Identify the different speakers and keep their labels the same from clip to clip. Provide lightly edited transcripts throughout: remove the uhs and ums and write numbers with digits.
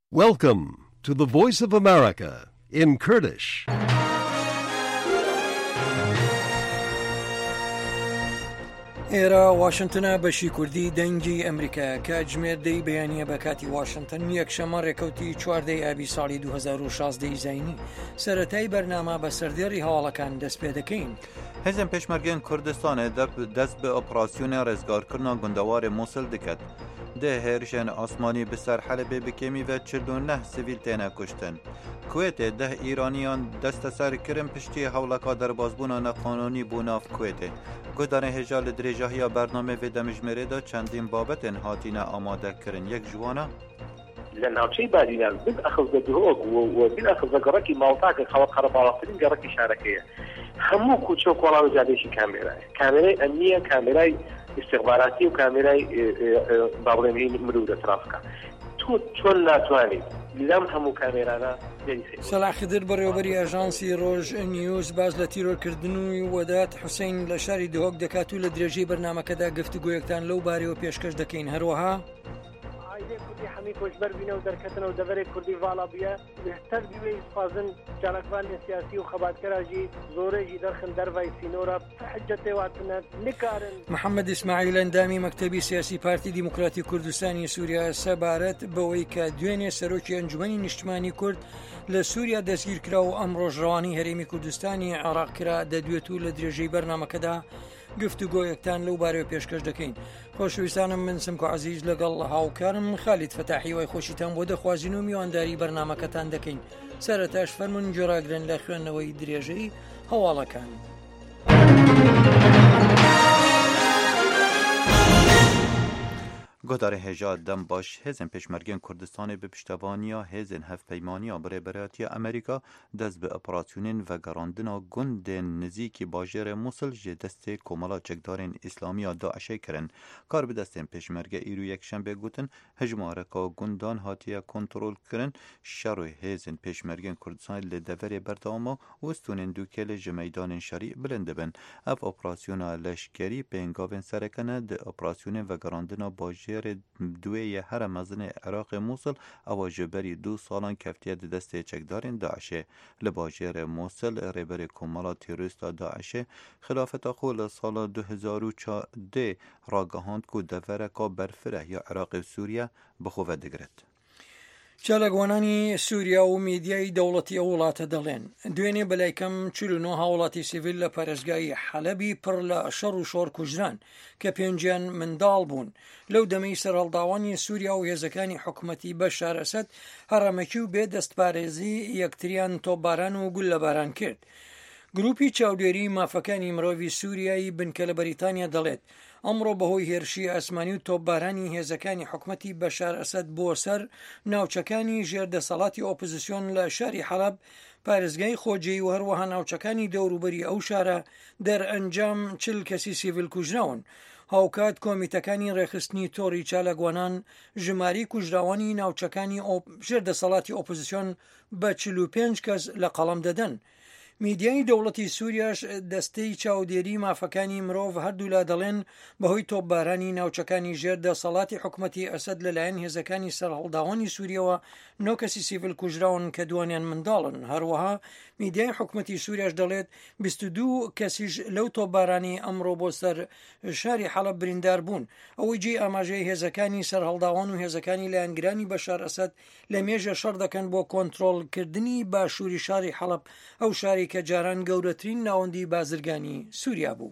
Speaker 1: Welcome to the Voice of America in Kurdish.
Speaker 2: ئێرە واشنتنە بەشی کوردی دەنگی ئەمریکا کە ئەجمێردەی بەیانیە بە کاتی واشنتن یەکشەمە ڕێکەوتی 14 ئابی ساڵی 2016 زاینی سەرەتای بەرنامە بە سەردێڕی هەواڵەکان دەست پێ دەکەین.
Speaker 3: هێزن پێشمەرگەن کوردستانê dest bi operasyonê rêzgarkirina gundewarê Mosul diket. Dê hêrişên asmanî bi ser Helebê bi kêmî ve 49 sivîl têne kuştin. Kuwêtê 10 Îraniyan desteser kirin piştî hewleka derbasbûna neqanûnî bû nav Kuwêtê. Guhdarên hêja li dirêjahiya bernamê vê demijmêrê de çendîn babetên hatîne amadekirin. Yek ji wan e
Speaker 4: لە ناوچەی بادینان بالأخذ بە درۆگ و بالأخذ بە گەڕەکی ماڵتاکە خەڵک قەرەباڵاترین گەڕەکی شارەکەیە. هەموو کوچە و کۆڵان و جادێکی کامێرایە، کامێرای ئەمنیە، کامێرای استخباراتی و کامێرای بابڵێنی مرور لە ترافیکا. تۆ چۆن ناتوانیت لەم هەموو کامێرانە
Speaker 2: سەلاح خدر بەڕێوەبەری ئاژانسی ڕۆژ نیوز باز لە تیرۆرکردنووی وەدات حوسین لە شاری دهۆک دەکات و لە درێژەی بەرنامەکەدا گفتوگۆیەکتان لەو بارەوە پێشکەش دەکەین. هەروەها
Speaker 5: کوردی هەمی کۆچبەر بینە و دەرکەتنەوە دەبەرێک کوردی ڤاڵا بیە بهتر بیوێ ئیسپازن جانەکبان لە سیاسی و خەباتکەراژی زۆرێژی دەرخن دەرڤای سینۆرە حجەتێ واتنە نکارن. محەممەد ئیسماعیل ئەندامی مەکتەبی سیاسی پارتی دیموکراتی کوردستانی سووریا سەبارەت بەوەی کە دوێنێ سەرۆکی ئەنجومەنی نیشتمانی کورد لە سووریا دەستگیر کرا و ئەم ڕۆژڕەوانی هەرێمی کوردستانی عێراق کرا دەدوێت و لە درێژەی بەرنامەکەدا گفتوگۆیەکتان لەو بارەوە پێشکەش دەکەین. خۆشەویستانم من سمکۆ عەزیز لەگەڵ هاوکارم خالید فەتاحی وای خۆشیتان بۆ دەخوازین و میوانداری بەرنامەکەتان دەکەین. سەرەتاش فەرمون جۆراگرن لە خوێندنەوەی درێژەی هەواڵەکان.
Speaker 3: Guhdarê hêja dem baş hêzên pêşmergên Kurdistanê bi piştevaniya hêzên hevpeymaniya Birêberatiya Amerîka dest bi operasyonên vegerandina gundên nizîkî bajêrê Mosul ji destê komala çekdarên İslamiya Daişê kirin. Kar bi destên pêşmerge îro yekşembe gotin hejmareka gundan hatiye kontrol kirin. Şerû hêzên pêşmergên Kurdistanê li deverê berdewama û stonên dûkelê ji meydanên şerî bilind dibin. Ev operasyona leşkerî pêngavên serekene di operasyonên vegerandina bajêr دوێیە هەرە مەزنێ عێراقی مووسڵ ئەوە ji berî 2 ساڵان keftiye di destê çekdarên Daişê. Li bajêrê Mosul rêberê komala terorîsta Daişê xilafeta xwe li sala 2004 ragihand ku devereka berfireh ya Iraqê Sûriye bi xwe vedigirit.
Speaker 2: چالەگوانانی سووریا و میدیای دەوڵەتی ئەو وڵاتە دەڵێن دوێنێ بەلایکەم 49 هاوڵاتی سیڤیل لە پارێزگای حەلەبی پڕ لە شەڕ و شۆر کوژران کە پێنجیان منداڵ بوون. لەو دەمەی سەرهەڵداوانی سووریا و هێزەکانی حکوومەتی بەشار ئەسەد هەڕەمەکی و بێ دەستپارێزی یەکتریان تۆپباران و گول لە باران کرد. گروپی چاودێری مافەکانی مرۆڤی سووریایی بنکە لە بەریتانیا دەڵێت ئەمڕۆ بەهۆی هێرشی ئاسمانی و تۆپبارانی هێزەکانی حکوومەتی بەشار ئەسەد بۆ سەر ناوچەکانی ژێردەسەڵاتی ئۆپۆزیسیۆن لە شاری حەلەب پارێزگای خۆجێی و هەروەها ناوچەکانی دەوروبەری ئەو شارە دەرئەنجام 40 کەسی سیڤیل کوژراون. هاوکات کۆمیتەکانی ڕێخستنی تۆڕی چالەگوانان ژماری کوژراوانی ناوچەکانی ژێردەسەڵاتی ئۆپۆزیسیۆن بە 45 کەس لە قەڵەم دەدەن. میدیای دەوڵەتی سووریاش دەستەی چاودێری مافەکانی مرۆڤ هەردوولا دەڵێن بەهۆی تۆپبارانی ناوچەکانی ژێردەسەڵاتی حکوومەتی ئەسەد لەلایەن هێزەکانی سەرهەڵداوانی سووریەوە 9 کەسی سیڤیل کوژراون کە دوانیان منداڵن. هەروەها میدیای حکوومەتی سووریاش دەڵێت 22 کەسیش لەو تۆپبارانی ئەمڕۆ بۆ سەر شاری حەلەب بریندار بوون. ئەوەی جێ ئاماژەی هێزەکانی سەرهەڵداوان و هێزەکانی لایەنگرانی بەشار ئەسەد لە مێژە شەڕ دەکەن بۆ کۆنتڕۆڵکردنی باشووری شاری حەلەب، ئەو شاری کە جاران گەورەترین ناوەندی بازرگانی سووریا بوو.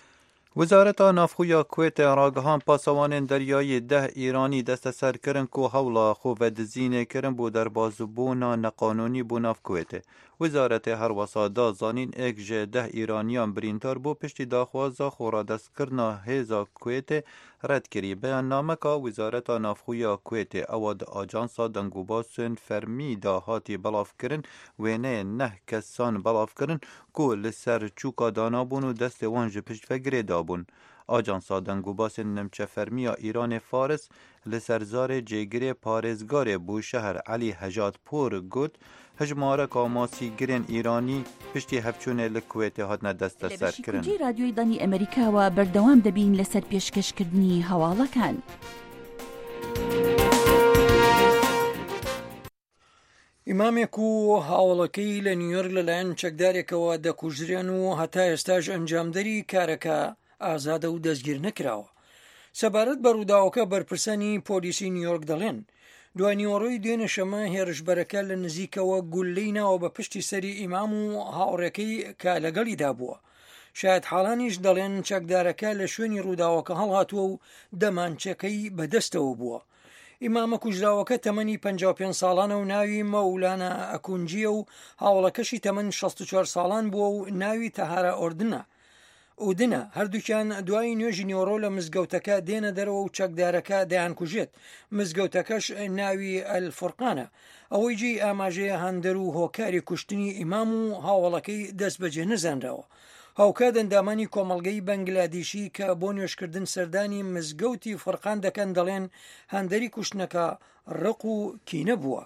Speaker 3: Wezareta Navxuya Kuwêtê ragihan pasawanên deryayê 10 Îranî desteser kirin ku hewla xwe vedizînê kirin bû derbasbûna neqanûnî bû nav Kuwêtê. Wezaretê her wesa da zanîn êk ji 10 Îraniyan birîndar bû piştî daxwaza xweradestkirina hêza Kuwêtê red kirî. Beyannameka Wezareta Navxuya Kuwêtê ewa di Ajansa Dengûbasên Fermî da hatî belavkirin wêneyên 9 kesan belavkirin ku li ser çûka danabûn û destê wan ji piştvegerê dabûn. Ajansa Dengûbasên Nemçefermiya Îranê Faris li ser zarê cêgirê parêzgarê bû şeher Elî Hejatpor got hejmareka masîgirên Îranî piştî hevçûnê li Kuwêtê hatine desteserkirin.
Speaker 6: لە رادیۆی دانی ئەمریکاوە بەردەوام دەبین لەسەر پێشکەشکردنی هەواڵەکان.
Speaker 2: ئیمامێک و هاوڵەکەی لە نیویۆرک لەلایەن چەکدارێکەوە دەکوژرێن و هەتا ئێستاش ئەنجامدەری کارەکە ئازادە و دەستگیر نەکراوە. سەبارەت بە ڕووداوەکە بەرپرسانی پۆلیسی نیویۆرک دەڵێن دوای نیوەڕۆی دوێنێ شەمە هێرشبەرەکە لە نزیکەوە گولەی ناوە بە پشتی سەری ئیمام و هاوڕێکەی کە لەگەڵیدا بووە. شاید حاڵانیش دەڵێن چەکدارەکە لە شوێنی ڕووداوەکە هەڵهاتووە و دەمانچەکەی بەدەستەوە بووە. ئیمامە کوژراوەکە تەمەنی 55 ساڵانە و ناوی مەولانە ئەکونجیە و هاوڵەکەشی تەمەن 64 ساڵان بووە و ناوی تەهارە ئودنە. هەردووکیان دوای نوێژی نیۆڕۆ لە مزگەوتەکە دێنە دەرەوە و چەکدارەکە دەیانکوژێت. مزگەوتەکەش ناوی ئەلفورقانە. ئەوەی جێی ئاماژەیە هەندەر و هۆکاری کوشتنی ئیمام و هاوڵەکەی دەست بەجێ نەزانراوە. هاوکات ئەندامانی کۆمەڵگەی بەنگلادیشی کە بۆ نوێشکردن سەردانی مزگەوتی فورقان دەکەن دەڵێن هەندەری کوشتنەکە ڕق و کینە بووە.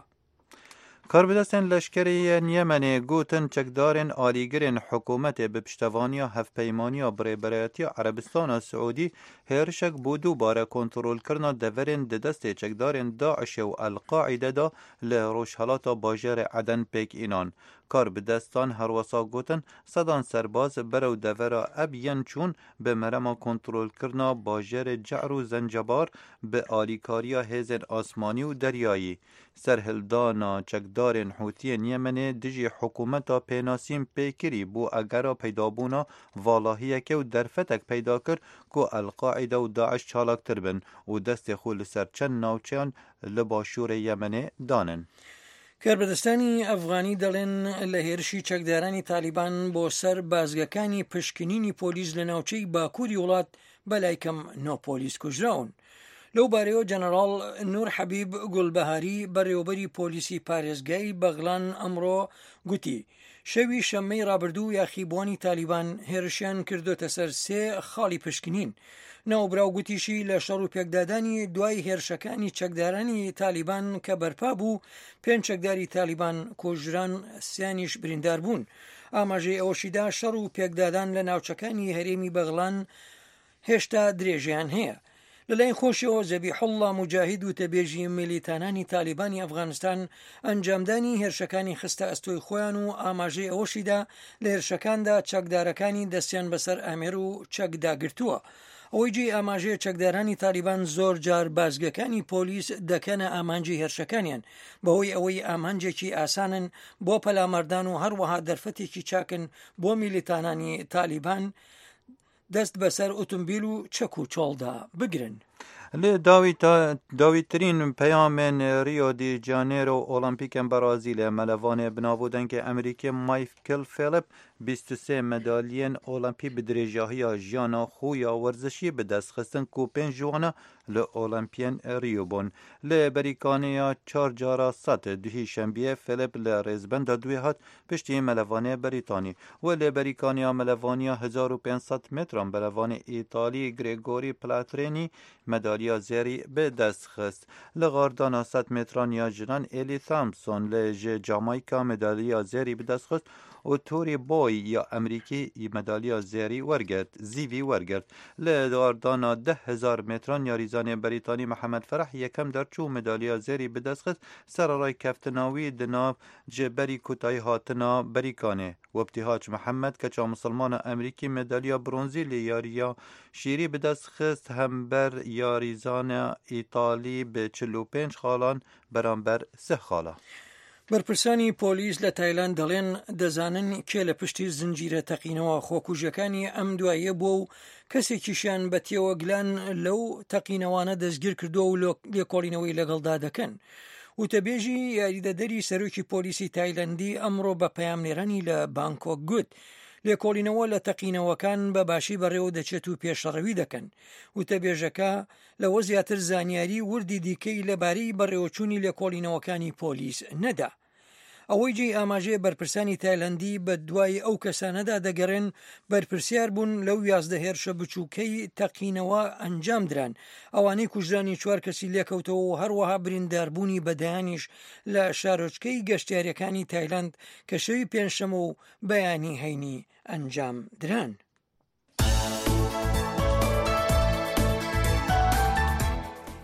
Speaker 3: کاربدەستên leşkeriyên Yemenê gotin çekdarên alîgirên hikûmetê bi piştevaniya hevpeymaniya Birêberetiya Erebistana Siûdî hêrişek bû dubare kontrolkirina deverên di destê çekdarên Daişê û El-Qaîde da li rojhelata bajarê Eden pêk înan. Karbidestan herwesa gotin sedan serbaz berew devera ev yên çûn bi merema kontrolkirina bajarê Ce'r û Zencebar bi alîkariya hêzên asmanî û deryayî. Serhildana çekdarên Hûtiyên Yemenê dijî hikûmeta pênasîn pêkirî bû egera peydabûna valahiyeke û derfetek peyda kir ku El-Qaîde û Daeş çalaktir bin û destê xwe li ser çend navçeyan li başûrê Yemenê danin.
Speaker 2: کاربەدەستانی ئەفغانی دەڵێن لە هێرشی چەکدارانی تالیبان بۆ سەر بازگەکانی پشکنینی پۆلیس لە ناوچەی باکووری وڵات بەلای کەم 9 پۆلیس کوژراون. لەو بارەیەوە جەنەڕاڵ نور حەبیب گولبەهاری بەڕێوەبەری پۆلیسی پارێزگای بەغلان ئەمڕۆ گوتی شەوی شەممەی ڕابردوو یاخیبوانی تالیبان هێرشیان کردوتە سەر 3 خاڵی پشکنین. ناوبراو گوتیشی لە شەڕ و پێکدادانی دوای هێرشەکانی چەکدارانی تالیبان کە بەرپا بوو 5 چەکداری تالیبان کۆژران 3یانیش بریندار بوون. ئاماژەی ئەوەشیدا شەڕ و پێکدادان لە ناوچەکانی هەرێمی بەغلان هێشتا درێژیان هەیە. لەلایەن خۆشیەوە زەبیحوڵڵا موجاهید و تەبێژی میلیتانانی تالیبانی ئەفغانستان ئەنجامدانی هێرشەکانی خستە ئەستۆی خۆیان و ئاماژەی ئەوەشیدا لە هێرشەکاندا چەکدارەکانی دەستیان بەسەر ئامێر و چەکداگرتووە. ئەوەی جێ ئاماژەیە چەکدارانی تالیبان زۆر جار بازگەکانی پۆلیس دەکەنە ئامانجی هێرشەکانیان بەهۆی ئەوەی ئامانجێکی ئاسانن بۆ پەلامەردان و هەروەها دەرفەتێکی چاکن بۆ میلیتانانی تالیبان دەست بەسەر ئۆتۆمبیل و چەک و چۆڵدا بگرن.
Speaker 3: Li dawîttirîn peyamên Rio de Janeiro Olimpîkên Brazîlê melevanê binavûdengê Amerîkê Michael Phelps 23 medalyên Olimpî bi dirêjahiya jiyana xwe ya werzişî bi dest xistin ku 5 ji wan li Olimpiyên Rio bûn. Li berîkaniya 4 cara sed duhî şembiyê Phelps li rêzbenda duê hat piştî melevanê Brîtanî we li berîkaniya melevaniya 1500 metran melevanê İtalî Grigori Platini medalya zêrî bi dest xist. Li gardana 100 metran ya jinan Ellie Thompson li ji Jamayka medalya zêrî bi dest xist û Tory Boy ya Amerîkî medalya zêrî wergirt. Li gardana 10,000 metran ya rîzanê Brîtanî Mihemed Fereh yekem derçû medalya zêrî bi dest xist serarayê keftina wî di nav ji berî kotayî hatina Berîkanê. Webtîhaç Mihemed keça Misilmana Amerîkî medalya bronzî li yariya şîrî bi dest xist hember ya rîzana İtalî bi 45 xalan beramber 3 xala.
Speaker 2: بەرپرسانی پۆلیس لە تایلان دەڵێن دەزانن کێ لە پشتی زنجیرە تەقینەوە خۆکوژەکانی ئەم دواییە بووە و کەسێکیشیان بە تێوەگلان لەو تەقینەوانە دەستگیر کردووە و لێکۆڵینەوەی لەگەڵدا دەکەن. وتەبێژی یاریدەدەری سەرۆکی پۆلیسی تایلەندی ئەمڕۆ بە پەیامنێرانی لە بانکۆک گوت لێکۆڵینەوە لە تەقینەوەکان بە باشی بەڕێوە دەچێت و پێشەڕەوی دەکەن. وتەبێژەکە لەوە زیاتر زانیاری وردی دیکەی لەبارەی بەڕێوەچوونی لێکۆڵینەوەکانی پۆلیس نەدا. ئەوەی جێی ئاماژەیە بەرپرسانی تایلەندی بە دوای ئەو کەسانەدا دەگەڕێن بەرپرسیار بوون لەو 11 هێرشە بچووکەی تەقینەوە ئەنجام دران ئەوانەی کوژرانی 4 کەسی لێکەوتەوە و هەروەها برینداربوونی بەدایانیش لە شارۆچکەی گەشتیاریەکانی تایلەند کە شەوی پێنجشەمە و بەیانی هەینی ئەنجام دران.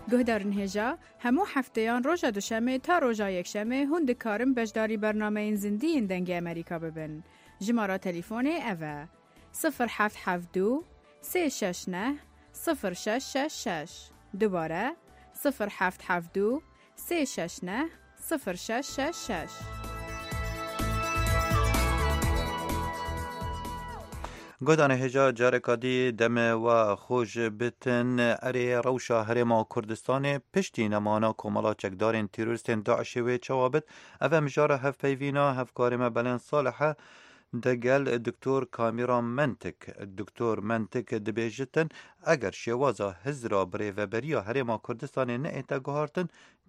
Speaker 7: گهدارن هجا همو هفتهان روژا دوشمه تا روژا یکشمه هون دکارم بجداری برنامه این زندین دنگ امریکا ببن. جماره تلیفون اوه 0772 369 0666 دوباره 0772 369 0666.
Speaker 3: گودان هجا جارکادی دم و خوش بتن اری روشا هرما کردستان پشتی نمانا کمالا چکدارین تیروریستین داعش و چوابت اوه مجاره هف پیوینا هف کارم بلن صالحه دگل دکتور کامیران منتک دبیجتن اگر شوازا هزرا بری و بریا هرما کردستان نه گهارتن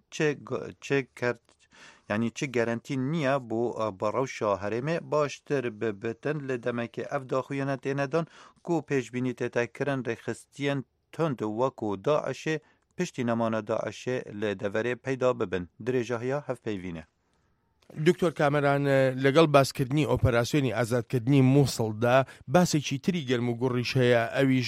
Speaker 3: چه کرد یعنی چه گارانتی نیه بو باروشا هرمه باشتر ببتن لدمک افدا خوینت ایندان کو پیش بینی تتکرن رخستین تند وکو داعش پشتی نمان داعش لدوره پیدا ببن درجه هف پیوینه.
Speaker 8: دکتۆر کامەران لەگەڵ باسکردنی ئۆپەراسیۆنی ئازادکردنی مووسڵدا باسێکی تری گەرم و گوڕیش هەیە ئەویش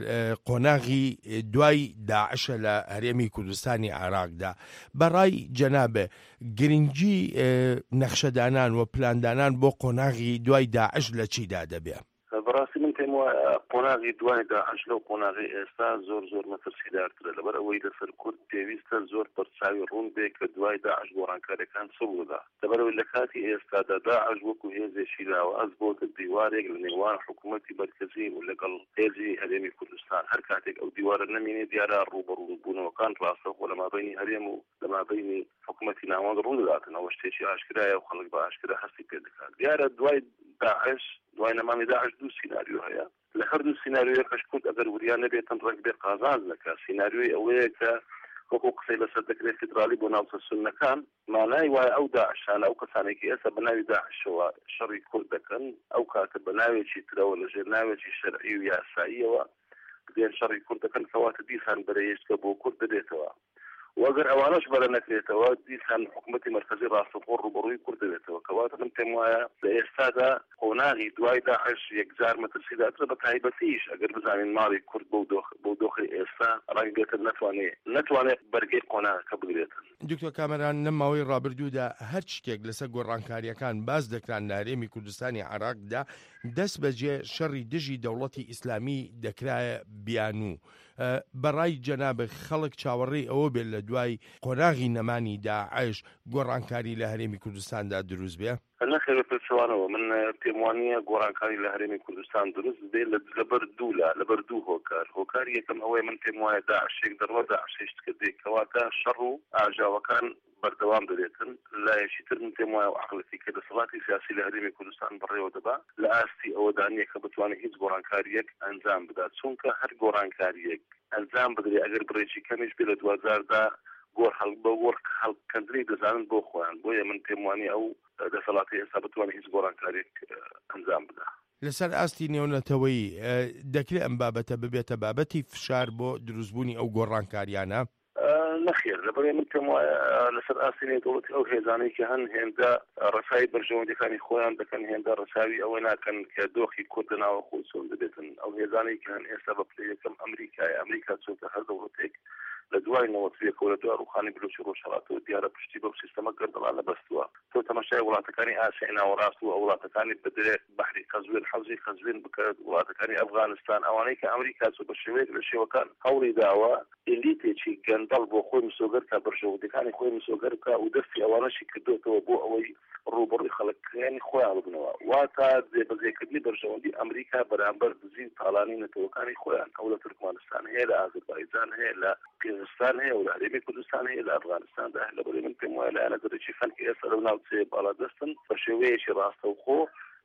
Speaker 8: قۆناغی دوای داعشە لە هەرێمی کوردستانی عێراقدا. بەڕای جەنابێ گرنگی نەخشەدانان و پلاندانان بۆ قۆناغی دوای داعش لە چیدا دەبێ؟
Speaker 9: بەڕاستی من پێم وایە قۆناغی دوای داعش لەو قۆناغی ئێستا زۆر مەترسیدارترە لەبەر ئەوەی لەسەر کورد پێویستە زۆر بەرچاوی ڕوون بێ کە دوای داعش گۆڕانکاریەکان چ بوودا لەبەرەوەی لە کاتی ئێستادا داعش وەکو هێزێکی لاوەز بۆتە دیوارێک لە نێوان حکوومەتی مەرکەزی و لەگەڵ هێزی هەرێمی کوردستان هەر کاتێک ئەو دیوارە نەمێنێ دیارە ڕوبەڕووبوونەوەکان ڕاستەوخۆ لە مابەینی هەرێم و لە مابەینی حکوومەتی ناوەند ڕوون دەداتن ئەوە شتێکی ئاشکرایە و خەڵک بە ئاشکرا هەستی پێ دەکات دیارە دوای داعش دوای نەمامی داعش دوو سیناریۆ هەیە لە هەردوو سیناریۆیەکەش کورد ئەگەر وریان نەبێتن ڕێک بێ قازانج نەکات سیناریۆی ئەوەیە کە وەکو قسەی لەسەر دەکرێت فیدرالی بۆ ناوچە سوننەکان مانای وایە ئەو داعشانە ئەو کەسانێکی ئێستا بە ناوی داعشەوە شەڕی کورد دەکەن ئەو کاتە بە ناوێکی ترەوە لەژێر ناوێکی شەرعی و یاساییەوە بدێن شەڕی کورد دەکەن کەواتە دیسان بەرەیشتکە بۆ کورد دەبێتەوە وەگەر ئەوانەش بەرە نەکرێتەوە دیسان حکوومەتی مەرکەزی ڕاستەوخۆ ڕوبەڕووی کورد دەبێتەوە کەواتە من پێم وایە لە ئێستادا قۆناغی دوای داعش یەکجار مەترسیداترە بە تایبەتیش ئەگەر بزانین ماڵی کورد بۆ دۆخی ئێستا ڕەنگ بێتن نەتوانێت بەرگەی قۆناغەکە بگرێتن.
Speaker 8: دکتۆر کامەران لەم ماوەی ڕابردوودا هەر شتێک لەسەر گۆڕانکاریەکان باز دەکران لە هەرێمی کوردستانی عێراقدا دەست بەجێ شەڕی دژی دەوڵەتی ئیسلامی دەکرایە بیانوو. بەڕای جەنابە خەڵک چاوەڕێی ئەوە بێت لە دوای قۆناغی نەمانی داعش گۆڕانکاری لە هەرێمی کوردستاندا دروست بێ؟
Speaker 9: نەخێر پێچوانەوە من پێم وانییە گۆڕانکاری لە هەرێمی کوردستان دروست بێ لەبەر دوو هۆکار یەکەم ئەوەی من پێم وایە داعشێک دەڕوە داعشێشت کردێک کەواتە شەڕ و ئاژاوەکان بەردەوام دەبێتن لایەکی تر من پێم وایە عەقڵێکی کە دەسەڵاتی سیاسی لە هەرێمی کوردستان بەڕێوە دەبا لە ئاستی ئەوەدا نییە کە بتوانێت هیچ گۆڕانکاریەک ئەنجام بدات چونکە هەر گۆڕانکاریەک ئەنجام بدرێ ئەگەر بڕێکی کەمیش بێ لە 2010دا گۆڕ هەڵکەندنی دەزانن بۆ خۆیان بۆیە من پێم وانیە ئەو دەسەڵاتی ئێستا بتوانێت هیچ گۆڕانکاریەک ئەنجام بدا.
Speaker 8: لەسەر ئاستی نێونەتەوەی دەکرێت ئەم بابەتە ببێتە بابەتی فشار بۆ دروستبوونی ئەو گۆڕانکاریانە؟
Speaker 9: نەخێر لەبەرێ من پێم وایە لەسەر ئاستی نێودەوڵەتی ئەو هێزانەی کە هێندە ڕەسایی بەرژەوەندەکانی خۆیان دەکەن هێندە ڕەساوی ئەوە ناکەن کە دۆخی کورد ناوە خۆی چۆن دەبێتن ئەو هێزانەی کە ئێستا بە پلەی یەکەم ئەمریکا چۆتە هەر دەوڵەتێک لە دوای نەوەتویەکە و لە دوای ڕوخانی بلوچی ڕۆژهەڵاتەوە دیارە پشتی بەو سیستەمە گەردەڵانە بەستووە تۆ تەماشای وڵاتەکانی ئاسیای ناوەڕاست و وڵاتەکانی بەدرێ بەحری قەزوین حەوزی قەزوین بکات وڵاتەکانی ئەفغانستان ئەوانەی کە ئەمریکا چۆ بە شێوەیەک لە شێوەکان هەوڵی داوە ئێلیتێکی گەندەڵ بۆ خۆی مسۆگەر کا بەرژەوەندەکانی خۆی مسۆگەر بکە و دەستی ئەوانەشی کردوێتەوە بۆ ئەوەی ڕوبەڕووی خەڵکیانی خۆیان ببنەوە واتە جێبەجێکردنی بەرژەوەندی ئەمریکا بەرامبەر دزی تاڵانی نەتەوەکانی خۆیان ئەو لە تورکمانستان هەیە لە ئازەربایجان هەیە لە قیرغیزستان هەیە و لە هەرێمی کوردستان هەیە لە ئەفغانستاندا لەبەرێ من پێم وایە لایەنە دەرەکی خەڵکی ئێستا لەو ناوچەیە باڵا دەستن بە شێوەیەکی ڕاستەوخۆ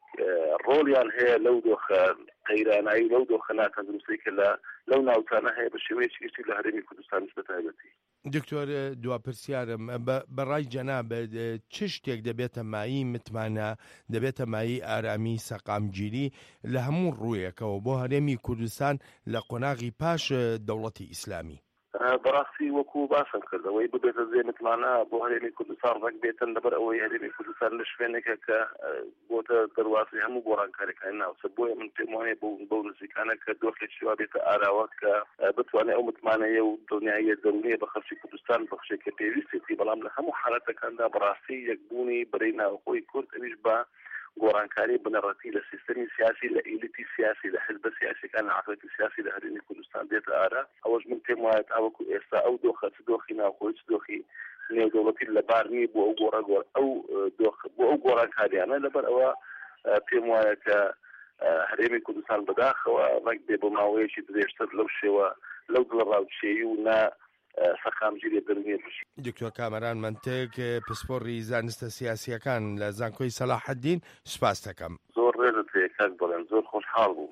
Speaker 9: ڕۆڵیان هەیە لەو دۆخە قەیرانایی لەو دۆخە ناتەندروستی کە لەو ناوچانە هەیە بە شێوەیەکی گشتی لە هەرێمی کوردستان بەتایبەتی.
Speaker 8: دکتۆر دواپرسیارم بەڕای جەناب چ شتێک دەبێتە مایی متمانە دەبێتە مایی ئارامی سەقامگیری لە هەموو ڕوویەکەوە بۆ هەرێمی کوردستان لە قۆناغی پاش دەوڵەتی ئیسلامی؟
Speaker 9: بەڕاستی وەکو باسم کردەوەی ببێتە زێنتمانە بۆ هەرێمی کوردستان ڕەک بێتن لەبەر ئەوەی هەرێمی کوردستان لە شوێنێکە کە بۆتە دەرواسی هەموو گۆڕانکاریەکانی ناوچە بۆیە من پێم وایە بەو نزیکانە کە دۆخێکی وا بێتە ئاراوە کە بتوانێت ئەو متمانەیە و دڵنیاییە دەرونیە بە خەڵکی کوردستان بەخشێکە پێویستی بەڵام لە هەموو حالەتەکاندا بەڕاستی یەکبوونی بەرەی ناوخۆی کورد ئەویش بە گۆڕانکاری بنەڕەتی لە سیستەمی سیاسی لە ئیلیتی سیاسی لە حزب سیاسیەکان لە عقلەتی سیاسی لە هەرێمی کوردستان دێتە ئارا ئەوەش من پێم وایە تاوەکو ئێستا ئەو دۆخە چ دۆخی ناوخۆی چ دۆخی نێودەوڵەتی لەبار نیە بۆ ئەو گۆڕانکاریانە لەبەر ئەوە پێم وایە کە هەرێمی کوردستان بەداخەوە ڕێک بێ بۆ ماوەیەکی درێژتر لەو شێوە لەو دڵ ڕاوچێی و نا سەقامگیری دەرونیە بشی.
Speaker 8: دکتۆر کامەران منتێک پسپۆڕی زانستە سیاسیەکان لە زانکۆی سەلاحەدین سوپاس دەکەم.
Speaker 9: زۆر ڕێزت پێ کاک بەڵێن زۆر خۆشحاڵ بوو.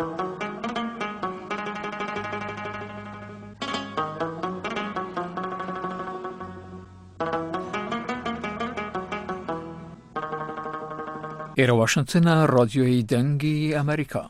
Speaker 10: ئێرە واشنگتنە ڕادیۆی دەنگی ئەمریکا.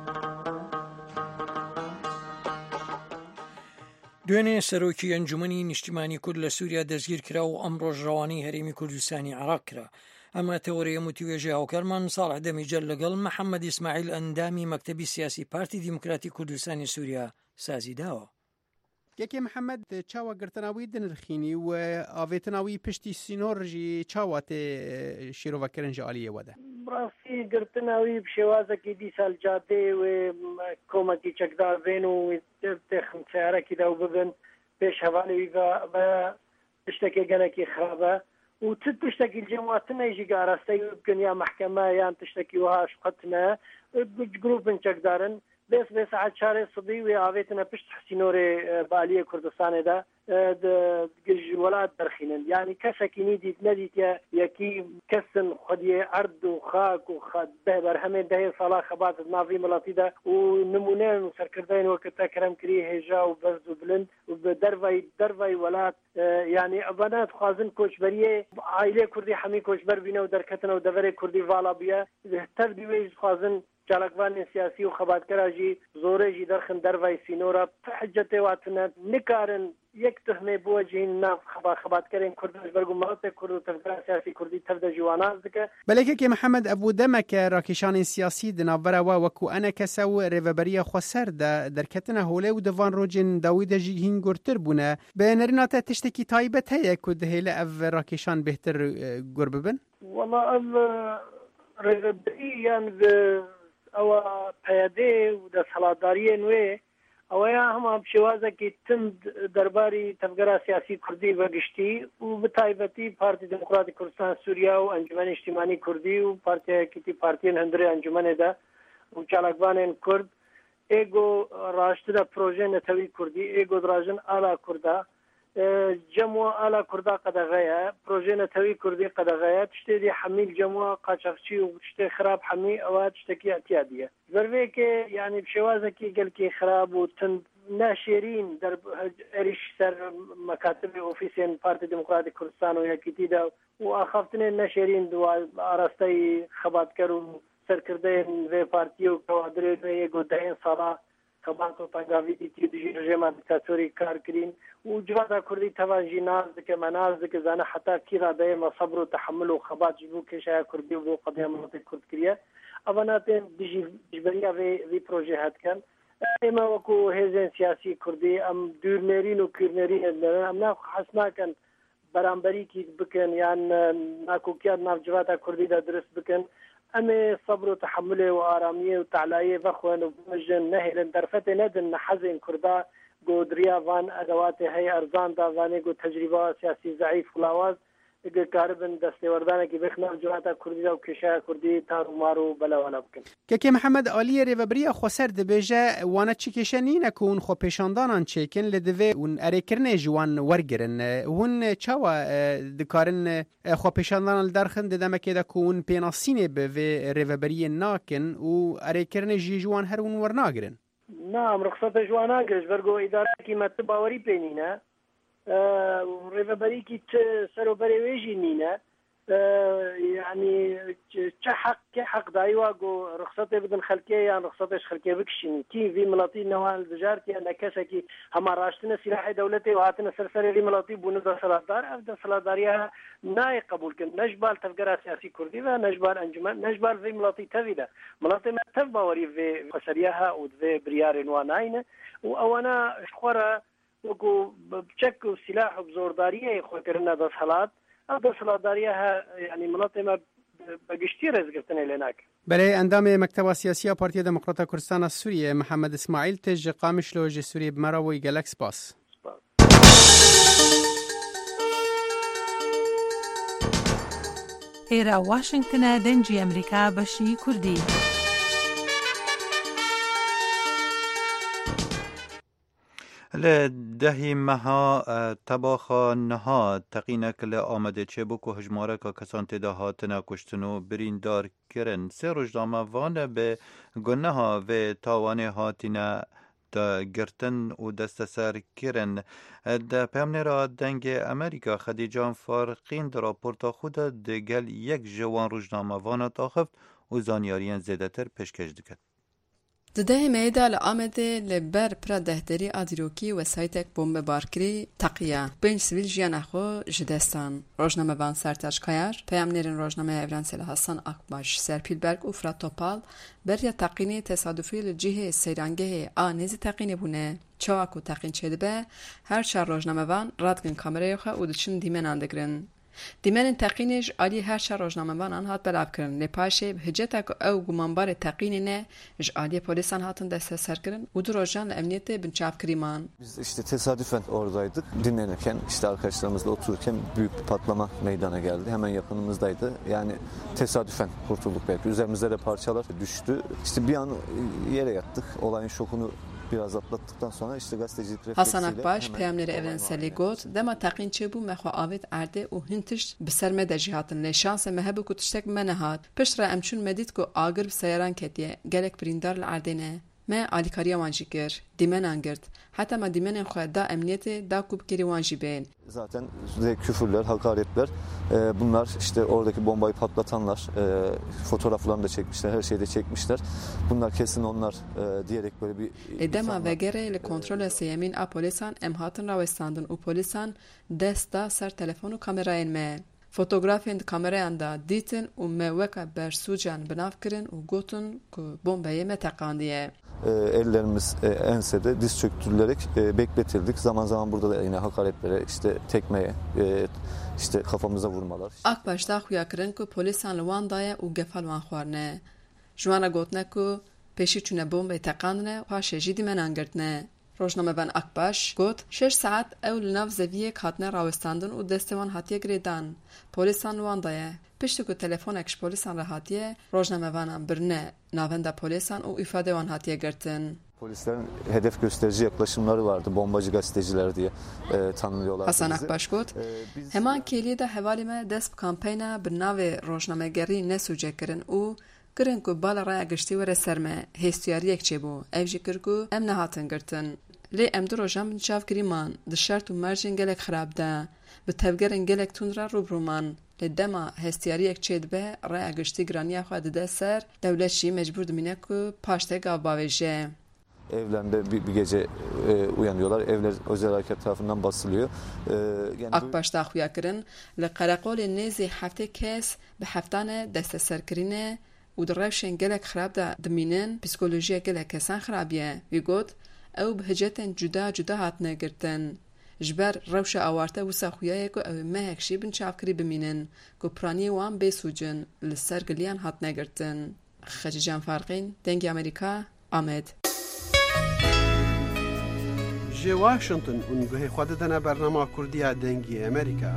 Speaker 2: دوێنێ سەرۆکی ئەنجومەنی نیشتیمانی کورد لە سووریا دەستگیر کرا و ئەم ڕۆژڕەوانەی هەرێمی کوردستانی عێراق کرا. ئەمە تەوەرەیە موتیوێژە هاوکارمان ساڵح دەمیجەل لەگەڵ محەممەد ئیسماعیل ئەندامی مەکتەبی سیاسی پارتی دیموکراتی کوردستانی سووریا سازی داوە.
Speaker 11: یەکێ محەممەد چاوە گرتناوی دنرخینی و ئاڤێتناوی پشتی سینۆڕژی چاواتێ شیرۆڤەکردنج عالیەوەدا
Speaker 5: ڕاستی گرتناوی شێوازێکی دیسال جادێ و کۆمەکی چەکدار بێن و خمچارەکیدا و ببن پێش هەواڵەوی بە تشتێکی گەنێکی خراپە و تشتێکی جێمواتنەیژی گاراستەی بکەن یا محکەمە یان تشتێکی وهاش قەتنە گروپن چەکدارن بس ساعت 4 صبي وعاويتنا بشت حسينوري باليه كردستان ده جولات درخينن يعني كسكيني دي نديت يكي كسن خدي عرض وخاك وخد بهبر هم ده صلاح خبات نافي ملاتيدا ونمونين وسركردين وقت كرم كري هجا وبرز وبلند وبدرفاي ولات يعني بنات خازن كوشبريه عائله كردي حمي كوشبر بينه ودركتنا ودفري كردي فالابيه تبدي ويز خازن جالکوان سیاسی و خبرگراجی زورجی درخن دروای سینورا حجت واتن نکارن یک تهمه بوجین ناف خبرگرین کردش برگو مرات کرد تفکر سیاسی کردی تفد جواناز دکه
Speaker 11: بلکه که محمد ابو دمک راکشان سیاسی دناورا و وکو انا کسو ریوبری خسر درکتنه هوله و دوان روجن داوید جیهین گرتر بونه به نرینات تشتکی تایبت هیه کد هیله او راکشان بهتر گر ببن
Speaker 5: والله او ریوبری یان او پیاده و د سالاداری نوې او یا هم شوازه کې تند درباري تفکر سیاسی کردی وګشتي او په تایبتی پارتی دموکراتیک کردستان سوریا او انجمن اجتماعي کردی او پارتی هندره انجمن ده او چالکوان کرد ایگو راشته پروژه نتوی کردی ایگو دراجن اعلی کرده جمع على كردا قدغايا بروجي نتوي كردي قدغايا تشتري حميل جمع قاچاقچي وتشتري خراب حمي او تشتكي اعتياديه زربيك يعني بشوازكي قال كي خراب وتن ناشرين درب اريش سر مكاتب اوفيسين بارتي ديمقراطيك كردستان ويكيتيدا واخفتني ناشرين دو ارستي خبات كرو سركردين في بارتيو كوادري يگو دين صلاح خبات و پنجاوی دیتی دیجی رژیم دیکتاتوری کار کرین و جواتا کردی توانجی ناز دکه مناز دکه زانه حتی کیرا دایم صبر و تحمل و خبات جبو کشای کردی و قضیه مناطق کرد کریه اواناتین دیجی جبریا وی پروژه هات کن اما وکو هزین سیاسی کردی ام دورنرین و کرنرین ام ناف حسنا کن برانبری کی بکن یان ناکو کیاد ناف جواتا کردی دا درست بکن أما صبر وتحمله وآرامية وتعلاية فخوان ومجن نهل درفت ندن حزن كردا قدريا فان أدوات هي أرزان دا فاني قد تجربة سياسي ضعيف خلاواز كاربن دستي وردانه كي بخنا جواتا كردي او كشا كردي تارو مارو بلا ولا بكن
Speaker 11: كي محمد علي ريبريا خسر دبيجا وانا تشيكشني نكون خو بيشاندان تشيكن لدوي ون اريكرني جوان ورغرن هون چاوا دكارن خو بيشاندان درخن ددما كده كون بيناسيني به ريبريا ناكن و اريكرني جوان هرون ورناغرن
Speaker 5: نعم رخصت جوانا گرش برگو اداره کی متباوری پینینه ریوبری کی سروبری ویجی نینه يعني كحق دايوا جو رخصتي بدن خلكيه يعني رخصتش خلكيه بكشيني كي في ملاطي نوان التجارتي انا كسكي هم راشتنا سلاح دولتي وهاتنا سلسله لي ملاطي بوندا سلادار ابدا سلاداريها ناي قبول كن نجبال تفكر سياسي كردي ونجبال انجمن نجبال في ملاطي تفيدا ملاطي ما تبا وري في قسريها وذي بريار نواناين وانا شخوره وكو بشكل سلاح بزورداريه خاطرنا ده صلاه هذا سلاداريها يعني مناطق ما بقشتي رزقتنا لهناك.
Speaker 11: برای اندام مکتب سیاسی پارتی دموکرات کردستان سوریه محمد اسماعیل تج قامش لوج سوریه بمراوی گلکس باس.
Speaker 12: ایرا واشنگتن دنجی امریکا بشی کردی.
Speaker 3: لدهی مها تباخا نها تقینک لآمده چه بکو هجماره که کسان تده هاتنا کشتنو بریندار کرن سه روزنامه وانه به گناه و تاوانه هاتینا دا گرتن و دست سر کرن دا پیامنه را دنگ امریکا خدیجان فارقین در راپورتا خود دگل یک جوان روزنامه وانه تاخفت و زانیارین زیده تر پیشکش دکت.
Speaker 13: ده میدا لآمده لبر پر دهدری آدیروکی و سایتک بمب بارکری تقیه بین سویل جیان اخو جدستان روزنامه وان سرتاج کایار پیامنرین روزنامه اورانسل حسن اکباش سرپیلبرگ و فرات توپال بریا تقینی تصادفی لجهه سیرانگه آنیزی تقینی بونه چاکو تقین چه به هر چهار روزنامه وان رادگن کامرای خو و دچن دیمن اندگرن دیمن تقینش علی هر چهار روزنامه وان هات بلاب کردن لپاشه هجت او گمانبار تقینی نه ج علی پلیسان هاتن دست سر کردن و دو روزان امنیت بنچاف کریمان.
Speaker 14: Biz işte tesadüfen oradaydık. Dinlenirken işte arkadaşlarımızla otururken büyük bir patlama meydana geldi. Hemen yakınımızdaydı. Yani tesadüfen kurtulduk belki. Üzerimize de parçalar düştü. İşte bir an yere yattık. Olayın şokunu biraz atlattıktan sonra işte gazetecilik refleksiyle
Speaker 13: Hasan Akbaş peyamleri evrenseli got dema taqin çebu mexwa avet erde u hintiş biserme de cihatın le şanse mehebu kutuştek menehat pişra emçun medit ku agir seyaran ketiye gelek brindar erdene me alikariya wanjikir dimen angert hatta ma dimenen xwe da emniyete da kubkeri wanjiben.
Speaker 14: Zaten küfürler, hakaretler bunlar işte oradaki bombayı patlatanlar fotoğraflarını da çekmişler, her şeyi de çekmişler. Bunlar kesin onlar diyerek böyle bir
Speaker 13: edema vegere le kontrol seyemin a polisan em hatın rawestandın u polisan desta ser telefonu kamerayın me. Fotoğrafın kamerayan da ditin u me veka bersucan binafkirin u gotun ku bombayı me takandiye.
Speaker 14: Ellerimiz ensede diz çöktürülerek bekletildik. Zaman zaman burada da yine hakaretlere, işte tekmeye, işte kafamıza vurmalar.
Speaker 13: Akbaş da xuya kirin ku polisan lwan daya u gefal wan xwarne. Jwana gotne ku peşi çune bombe taqandne paşe jidi men angirtne. روزنامه بن اکباش گفت 6 ساعت اول ناو زویه کاتنه راوستاندن و دستوان هاتیه گریدان پلیسان واندایه پشت کو تلفنکش پلیسان را هاتیه روزنامه بنام برنه ناوندا پلیسان و ifade وان هاتیه گرتن.
Speaker 14: Polislerin hedef gösterici yaklaşımları vardı. Bombacı gazeteciler diye tanımlıyorlar.
Speaker 13: Hasan Akbaş got heman keliye de hevalime dest kampanya bernave roznamegeri ne sucekirin u kirin ku bala raya gişti ve reserme hestiyariyek çebu ev jikir ku em nehatin girtin. Lê em du rojan bin çav kiriman di şert û merjên gelek xirab de bi tevgerên gelek tund re rûbirûman lê dema hestiyariyek çê dibe raya giştî giraniya xwe dide ser dewlet jî mecbûr dimîne ku paştê gav bavêje.
Speaker 14: Evlerinde bir gece uyanıyorlar. Evler özel harekat tarafından basılıyor.
Speaker 13: Akbaş da xuya kirin li qereqolê nêzî heftê kes bi heftane desteserkirînê û di rewşên gelek xirab de dimînin psîkolojiya gelek kesan xirabiye. Wî got ew bi hicetên cuda cuda hatine girtin. Ji ber rewşa awarte wisa xuyaye ku ew mehek jî bin çavkirî bimînin ku piraniyê wan bêsûcin li ser giliyan hatine girtin. Xecican Farqîn, Dengê Amerîka, Amed.
Speaker 15: Ji Washington û guhê xwe didine bernama Kurdiya Dengê Amerîka.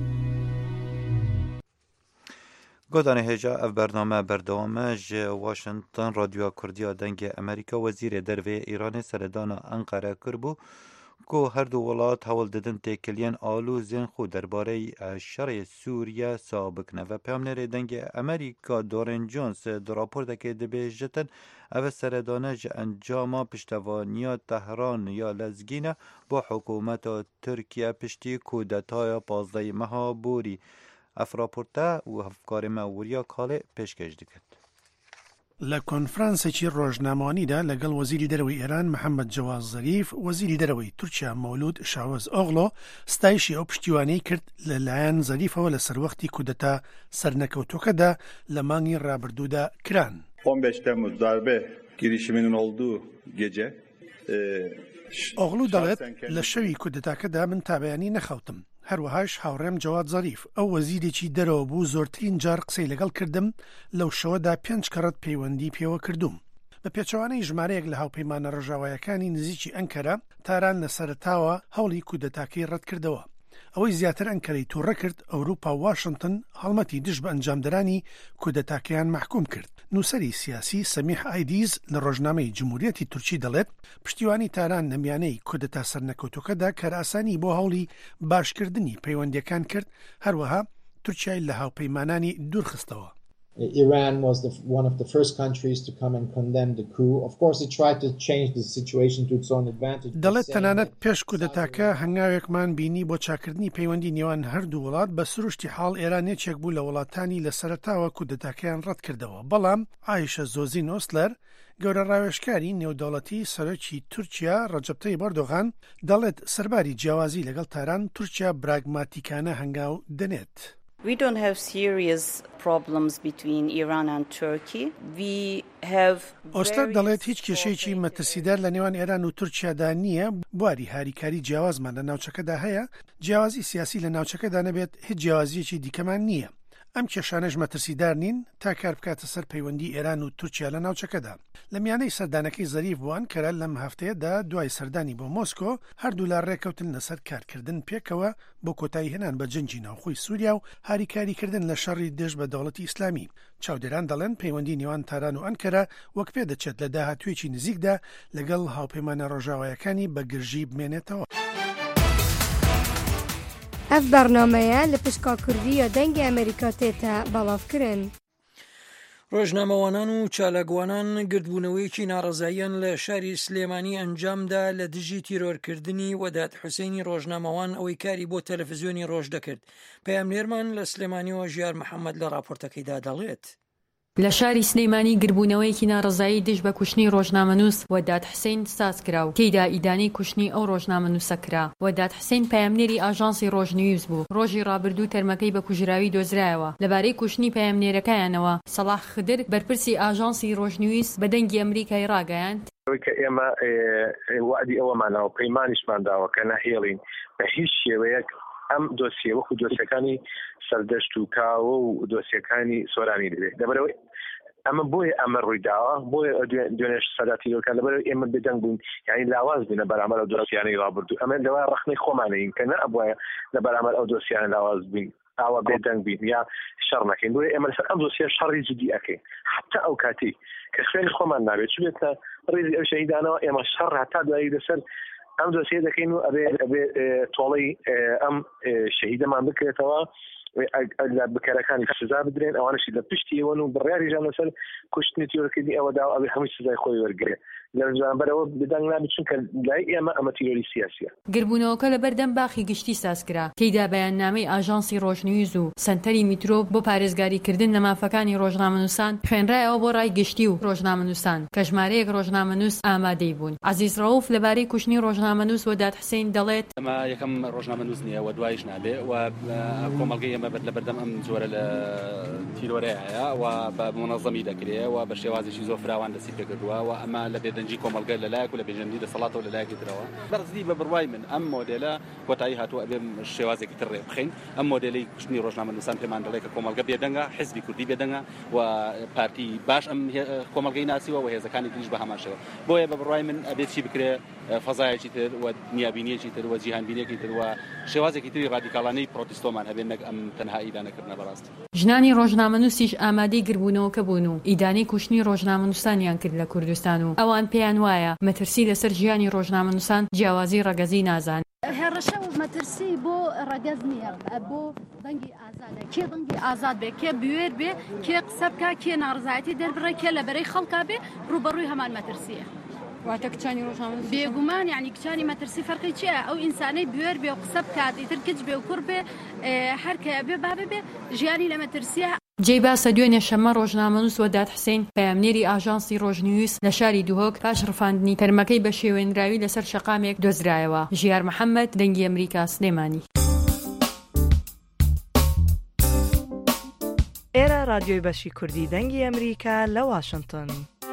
Speaker 3: گودان هجا اف برنامه بردوامه جه واشنطن رادیو کردیا دنگ امریکا وزیر دروی ایران سردان انقره کربو که هر دو ولات حول دادن تکلین آلو زین خود درباره شرع سوریه سابق نه و پیامنر دنگ امریکا دورن جونز در راپور دکه دبیجتن او سردانه جه انجام پشتوانیا تهران یا لزگینه با حکومت ترکیه پشتی کودتای 15 ماه بوری اف راپورتا و هفکار ما وریا کاله پیشکش دکرد.
Speaker 16: لە کۆنفرانسێکی ڕۆژنامەوانیدا لەگەڵ وەزیری دەرەوەی ئێران محەممەد جەواز زەریف وەزیری دەرەوەی تورکیا مەولود شاوەز ئۆغڵۆ ستایشی ئەو پشتیوانەی کرد لەلایەن زەریفەوە لە سەروەختی کودەتا سەرنەکەوتوەکەدا لە مانگی ڕابردوودا کران.
Speaker 17: 15 Temmuz darbe girişiminin olduğu gece
Speaker 16: ئۆغڵو دەڵێت لە شەوی کودەتاکەدا من تابیانی نەخەوتم. هەروەهاش هاوڕێم جەواد زەریف ئەو وەزیرێکی دەرەوە بوو زۆرترین جار قسەی لەگەڵ کردم لەو شەوەدا 5 کەڕەت پەیوەندی پێوە کردوم. بە پێچەوانەی ژمارەیەک لە هاوپەیمانە ڕۆژاوایەکانی نزیکی ئەنکەرە تاران لە سەرەتاوە هەوڵی کودەتاکەی ڕەت کردەوە. ئەوەی زیاتر ئەنکەرەی تووڕە کرد ئەوروپا واشنگتن هەڵمەتی دژ بە ئەنجامدەرانی کودەتاکەیان محکوم کرد. نووسەری سیاسی سەمیح ئایدیز لە ڕۆژنامەی جمهوریەتی تورکی دەڵێت پشتیوانی تاران لە میانەی کودەتا سەرنەکەوتوەکەدا کارئاسانی بۆ هەوڵی باشکردنی پەیوەندیەکان کرد. هەروەها تورکیای لە هاوپەیمانانی دوورخستەوە.
Speaker 18: Iran was one of the first countries to come and condemn the coup. Of course, it tried to change the situation to its own advantage.
Speaker 16: دەڵێت تەنانەت پێش کودەتاکە هەنگاوێکمان بینی بۆ چاکردنی پەیوەندی نێوان هەردوو وڵات بە سروشتی حاڵ ئێران یەکێک بوو لە وڵاتانی لە سەرەتاوە کودەتاکەیان ڕەت کردەوە. بەڵام ئایشە زۆزین ئۆسلەر گەورە ڕاوێژکاری نێودەوڵەتی سەرۆکی تورکیا ڕەجەب تەیب ئەردۆغان دەڵێت سەرباری جیاوازی لەگەڵ تاران تورکیا براگماتیکانە هەنگاو دەنێت.
Speaker 19: We don't have serious problems between Iran and Turkey. We have
Speaker 16: ئۆستەر دەڵێت هیچ کێشەیەکی مەترسیدار لە نێوان ئێران و تورکیادا نییە. بواری هاریکاری جیاوازمان لە ناوچەکەدا هەیە. جیاوازی سیاسی لە ناوچەکەدا نەبێت هیچ جیاوازیەکی دیکەمان نییە. ئەم کێشانەش مەترسیدار نین تا کار بکاتە سەر پەیوەندی ئێران و تورکیا لە ناوچەکەدا. لە میانەی سەردانەکەی زەریف بووان کەرە لەم هەفتەیەدا دوای سەردانی بۆ مۆسکۆ هەردوو لا ڕێکەوتن لەسەر کارکردن پێکەوە بۆ کۆتایی هێنان بە جەنگی ناوخۆی سووریا و هاریکاریکردن لە شەڕی دژ بە دەوڵەتی ئیسلامی. چاودێران دەڵێن پەیوەندی نێوان تاران و ئەنکەرە وەک پێدەچێت لە داهاتوێکی نزیکدا لەگەڵ هاوپەیمانە ڕۆژاوایەکانی بە گرژی بمێنێتەوە.
Speaker 20: ئەف بەرنامەیە لە پشکا کوردیە دەنگی ئەمریکا تێتە بەڵاوکردن.
Speaker 2: ڕۆژنامەوانان و چالاکوانان گردبوونەوەیەکی ناڕەزاییان لە شاری سلێمانی ئەنجامدا لە دژی تیرۆرکردنی وەداد حوسێنی ڕۆژنامەوان ئەوەی کاری بۆ تەلەڤیزیۆنی ڕۆژ دەکرد. پەیامنێرمان لە سلێمانیەوە ژیار محەممەد لە راپۆرتەکەیدا دەڵێت.
Speaker 21: لە شاری سلەیمانی گربوونەوەیەکی ناڕزایی دژ بە کوشتنی ڕۆژنامەنووس وەداد حوسێن ساز کرا و تێیدا ئیدانەی کوشتنی ئەو ڕۆژنامەنووسە کرا. وەداد حوسێن پەیامنێری ئاژانسی ڕۆژنیوز بوو. ڕۆژی ڕابردوو تەرمەکەی بە کوژراوی دۆزرایەوە. لەبارەی کوشتنی پەیامنێرەکەیانەوە سەلاح خدر بەرپرسی ئاژانسی ڕۆژنیوز بە دەنگی ئەمریکای ڕاگەیاند
Speaker 4: کە ئێمە وعدی ئەوەمانەوە پەیمانیشمان داوە کە نەهێڵین بە هیچ شێوەیەک ئەم دۆسیە وەکو دۆسیەکانی سەردەشت و کاوە و دۆسیەکانی سۆرانی دەبێت. لەبەرەوەی ئەمە بۆیە ئەمە ڕوویداوە بۆیە دوێنێش سەداتیەکان لەبەرەوەی ئێمە بێدەنگ بوون یعنی لاواز بوونە بەرامبەر ئەو دۆسیانەی ڕابردوو. ئەمە لەوای ڕەخنەی خۆمانەین کە نە ئەبوایە لە بەرامبەر ئەو دۆسیانە لاواز بین ئاوا بێدەنگ بین یا شەڕ نەکەین. بۆیە ئێمە لەسەر ئەم دۆسیە شەڕی جدی ئەکەین حتا ئەو کاتی کە خوێنی خۆمان نابێت چ بێتە ڕێزی ئەو شەهیدانەوە ئێمە شەڕ هەتا دوایی لەسەر ئەم دۆسیە دەکەین و ئەبێ تۆڵەی ئەم شەهیدەمان بکرێتەوە لە بکارەکانی سزا بدرێن ئەوانشی لە پشتی ئەوەن و بڕیاریژان لەسەر کوشتنی تیۆرکردنی ئەوەدا ئەوێ هەمووی سزای خۆی وەرگێ لەبەرەوە بدەنگ نابێت چونکە لای ئێمە ئەمە تیۆری سیاسیە.
Speaker 21: گربوونەوەکە لەبەردەم باخی گشتی سازکرا تێیدا بەیاننامەی ئاژانسی ڕۆژنیوز و سەنتەری میترۆ بۆ پارێزگاریکردن لە مافەکانی ڕۆژنامەنووسان خوێنرایەوە بۆ ڕای گشتی و ڕۆژنامەنووسان کە ژمارەیەک ڕۆژنامەنووس ئامادەی بوون. عەزیز ڕەوف لەبارەی کوشتنی ڕۆژنامەنووس وەداد حوسێن دەڵێت
Speaker 22: ئەمە یەکەم ڕۆژنامەنووس نییە و دوایش نابێ و کۆمەڵگەی ئێمە لەبەردەم ئەم جۆرە لە تیرۆرەیە و بە منەظەمی دەکرێت و بە شێوازێکی زۆر فراوان دەستی پێکردووە و ئەمە لە بێدەنجی کۆمەلگە لەلایەک و لە بێژەندی دەسەڵاتەوە لەلایەکی ترەوە بەرزی بە بڕوای من ئەم مۆدێلە کۆتایی هاتووە ئەبێ شێوازێکی تر ڕێ بخەین. ئەم مۆدێلی کوشتنی ڕۆژنامەنووسان پێمان دەڵێت کە کۆمەلگە بێدەنگە حیزبی کوردی بێدەنگە و پارتی باش ئەم کۆمەلگەی ناسیوە و هێزەکانی تریش بە هەمان شێوە. بۆیە بە بڕوای من ئەبێت چی بکرێ فەزایەکی تر و نیابینیەکی تر و جیهانبینیەکی تر و شێوازێکی تری ڕادیکاڵانەی پرۆتستۆمان هەبێت نەک ئەم تەنها ئیدانەکردنە بەڕاستی.
Speaker 21: ژنانی ڕۆژنامەنووسیش ئامادەی گربوونەوەکە بوون و ئیدانەی کوشتنی ڕۆژنامەنووسانیان کرد لە کوردستان و ئەوان پێیان وایە مەترسی لەسەر ژیانی ڕۆژنامەنووسان جیاوازی ڕەگەزی نازان.
Speaker 23: هێڕەشە و مەترسی بۆ ڕەگەز نییە بۆ دەنگی ئازادە کێ دەنگی ئازاد بێ کێ بوێر بێ کێ قسە بکە کێ ناڕزایەتی دەربڕێ کێ لەبەرەی خەڵکا بێ ڕوبەڕووی هەمان مەترسیە.
Speaker 21: واتە کچانی ڕۆژنامەنووس
Speaker 23: بێگومان یعنی کچانی مەترسی فەرقی چییە ئەو ئینسانەی بوێر بێ و قسە بکات ئیتر کچ بێ و کوڕ بێ هەر کە بێ بابێ بێ ژیانی لە مەترسیە.
Speaker 21: جێی باسە دوێنێ شەمە ڕۆژنامەنووس وەداد حسێن پەیامنێری ئاژانسی ڕۆژنیوس لە شاری دوهۆک پاش ڕفاندنی تەرمەکەی بە شێوێنراوی لەسەر شەقامێک دۆزرایەوە. ژیار محەممەد، دەنگی ئەمریکا، سلێمانی.
Speaker 1: ئێرە رادیۆی بەشی کوردی دەنگی ئەمریکا لە واشنگتن.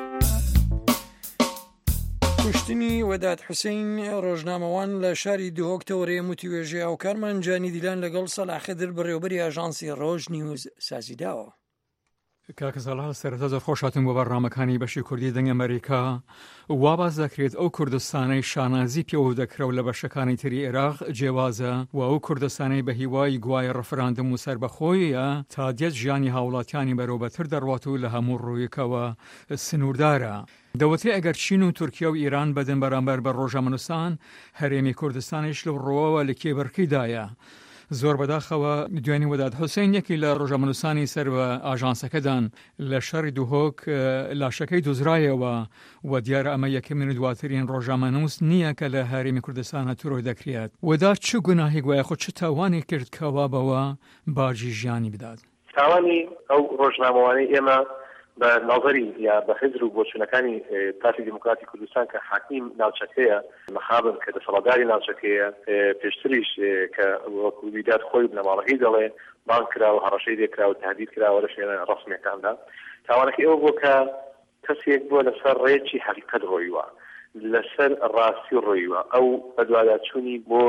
Speaker 2: کوشتنی وەداد حوسێن ڕۆژنامەوان لە شاری دوهۆک تەوەرەیە موتیوێژێ ئەوکارمان جانی دیلان لەگەڵ سەلاح خدر بەڕێوەبەری ئاژانسی ڕۆژ نیوز سازیداوە.
Speaker 10: کاکە سەلاح سەرەتا زۆر خۆش هاتن بۆ بەڕنامەکانی بەشی کوردی دەنگ ئەمریکا. وا باز دەکرێت ئەو کوردستانەی شانازی پێوە دەکرێت لە بەشەکانی تری عێراق جێوازە و ئەو کوردستانەی بە هیوای گوای ڕەفراندم و سربەخۆیە تا دێت ژیانی هاوڵاتیانی بەرەوبەتر دەڕوات و لە هەموو ڕوویەکەوە سنووردارە. دەوتێ ئەگەر چین و تورکیا و ئیران بەدەن بەرامبەر بە ڕۆژنامەنووسان هەرێمی کوردستانیش لەو ڕۆوەوە لە کێبەرکەیدایە. زۆر بەداخەوە دوێنی وەداد حوسێن یەکی لە ڕۆژنامەنووسانی سەر بە ئاژانسەکەدان لە شەڕی دوهۆک لاشەکەی دۆزرایەوە و دیارە ئەمە یەکەمین دواترین ڕۆژنامەنووس نییە کە لە هەرێمی کوردستان هەتوڕۆی دەکرێت. وەداد چ گوناهی گوایە خۆ چ تاوانی کرد کەوا بەوە باجی ژیانی بدات؟
Speaker 4: تاوانی ئەو ڕۆژنامەوانەی ئێمە بە ناظری یا بە حزب و بۆچوونەکانی پارتی دیموکراتی کوردستان کە حاکیم ناوچەکەیە مەخابن کە دەسەڵاتداری ناوچەکەیە پێشتریش کە وەکو ویدات خۆی بنەماڵەکەی دەڵێ بان کرا و هەڕەشەی لێکرا و تهدید کراوە لە شوێنە ڕەسمیەکاندا. تاوانەکەی ئەوە بوو کە کەسێک بووە لەسەر ڕێکی حەقیقەت ڕۆیوە، لەسەر ڕاستی ڕۆیوە، ئەو بەدواداچوونی بۆ